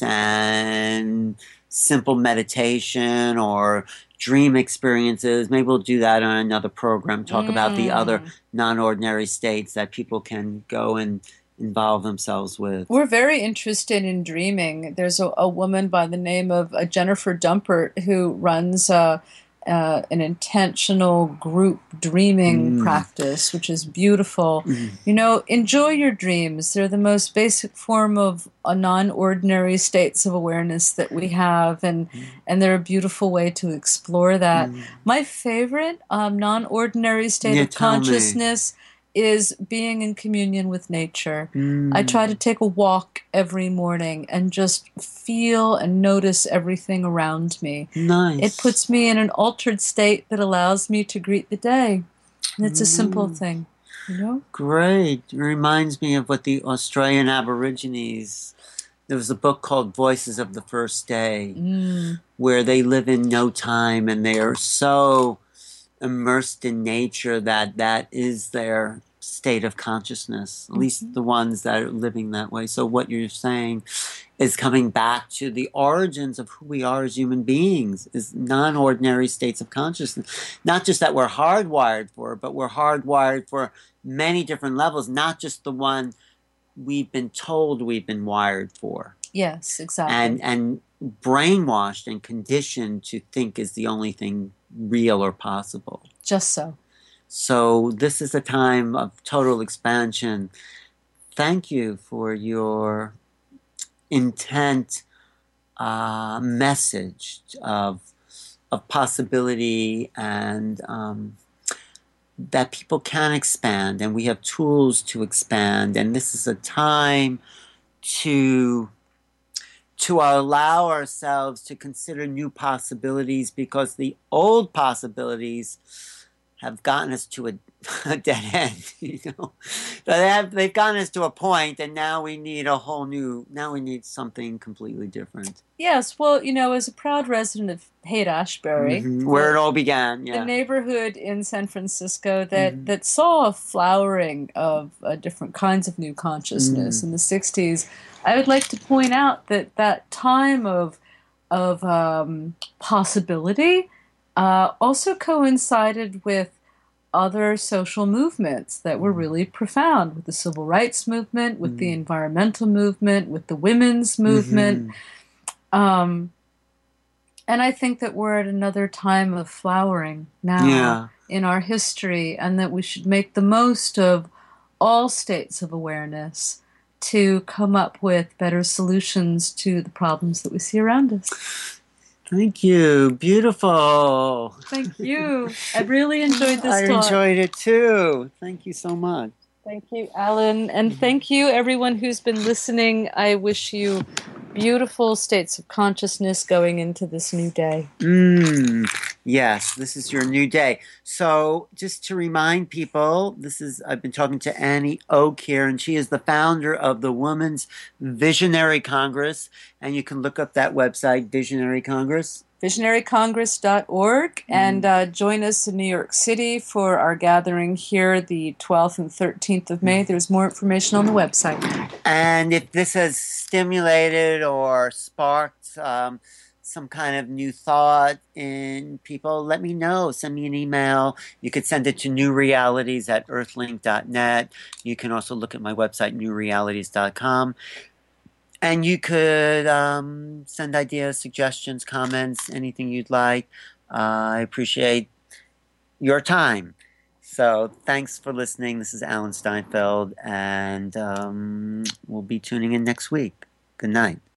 and simple meditation or dream experiences. Maybe we'll do that on another program, talk about the other Mm. non-ordinary states that people can go and involve themselves with. We're very interested in dreaming. There's a, a woman by the name of uh, Jennifer Dumpert who runs uh, uh, an intentional group dreaming Mm. practice, which is beautiful. Mm. You know, enjoy your dreams. They're the most basic form of a non-ordinary states of awareness that we have, and Mm. and they're a beautiful way to explore that. Mm. My favorite um, non-ordinary state Yeah, of tell me. consciousness is being in communion with nature. Mm. I try to take a walk every morning and just feel and notice everything around me. Nice. It puts me in an altered state that allows me to greet the day. And it's a simple Mm. thing, you know? Great. It reminds me of what the Australian Aborigines, there was a book called Voices of the First Day, Mm. where they live in no time and they are so immersed in nature that that is their state of consciousness, at least Mhm. the ones that are living that way. So what you're saying is coming back to the origins of who we are as human beings, is non-ordinary states of consciousness. Not just that we're hardwired for, but we're hardwired for many different levels, not just the one we've been told we've been wired for. Yes, exactly. And and brainwashed and conditioned to think is the only thing real or possible. Just so. So this is a time of total expansion. Thank you for your intent uh, message of of possibility, and um, that people can expand, and we have tools to expand. And this is a time to to allow ourselves to consider new possibilities, because the old possibilities have gotten us to a, a dead end. You know, they have they've gotten us to a point, and now we need a whole new. Now we need something completely different. Yes, well, you know, as a proud resident of Haight-Ashbury, Mm-hmm. Where the, it all began, yeah. the neighborhood in San Francisco that, mm-hmm. that saw a flowering of uh, different kinds of new consciousness mm. in the sixties, I would like to point out that that time of, of um, possibility uh, also coincided with other social movements that were really profound, with the civil rights movement, with mm. the environmental movement, with the women's movement. Mm-hmm. Um, and I think that we're at another time of flowering now yeah. in our history, and that we should make the most of all states of awareness to come up with better solutions to the problems that we see around us. Thank you. Beautiful. Thank you. I really enjoyed this I talk. enjoyed it too. Thank you so much. Thank you, Alan. And thank you, everyone who's been listening. I wish you beautiful states of consciousness going into this new day. Mm, yes, this is your new day. So just to remind people, this is I've been talking to Annie Oak here, and she is the founder of the Women's Visionary Congress. And you can look up that website, Visionary Congress. visionary congress dot org, and uh, join us in New York City for our gathering here the twelfth and thirteenth of May. There's more information on the website. And if this has stimulated or sparked um, some kind of new thought in people, let me know. Send me an email. You could send it to new realities at earthlink dot net. You can also look at my website, new realities dot com. And you could um, send ideas, suggestions, comments, anything you'd like. Uh, I appreciate your time. So thanks for listening. This is Alan Steinfeld, and um, we'll be tuning in next week. Good night.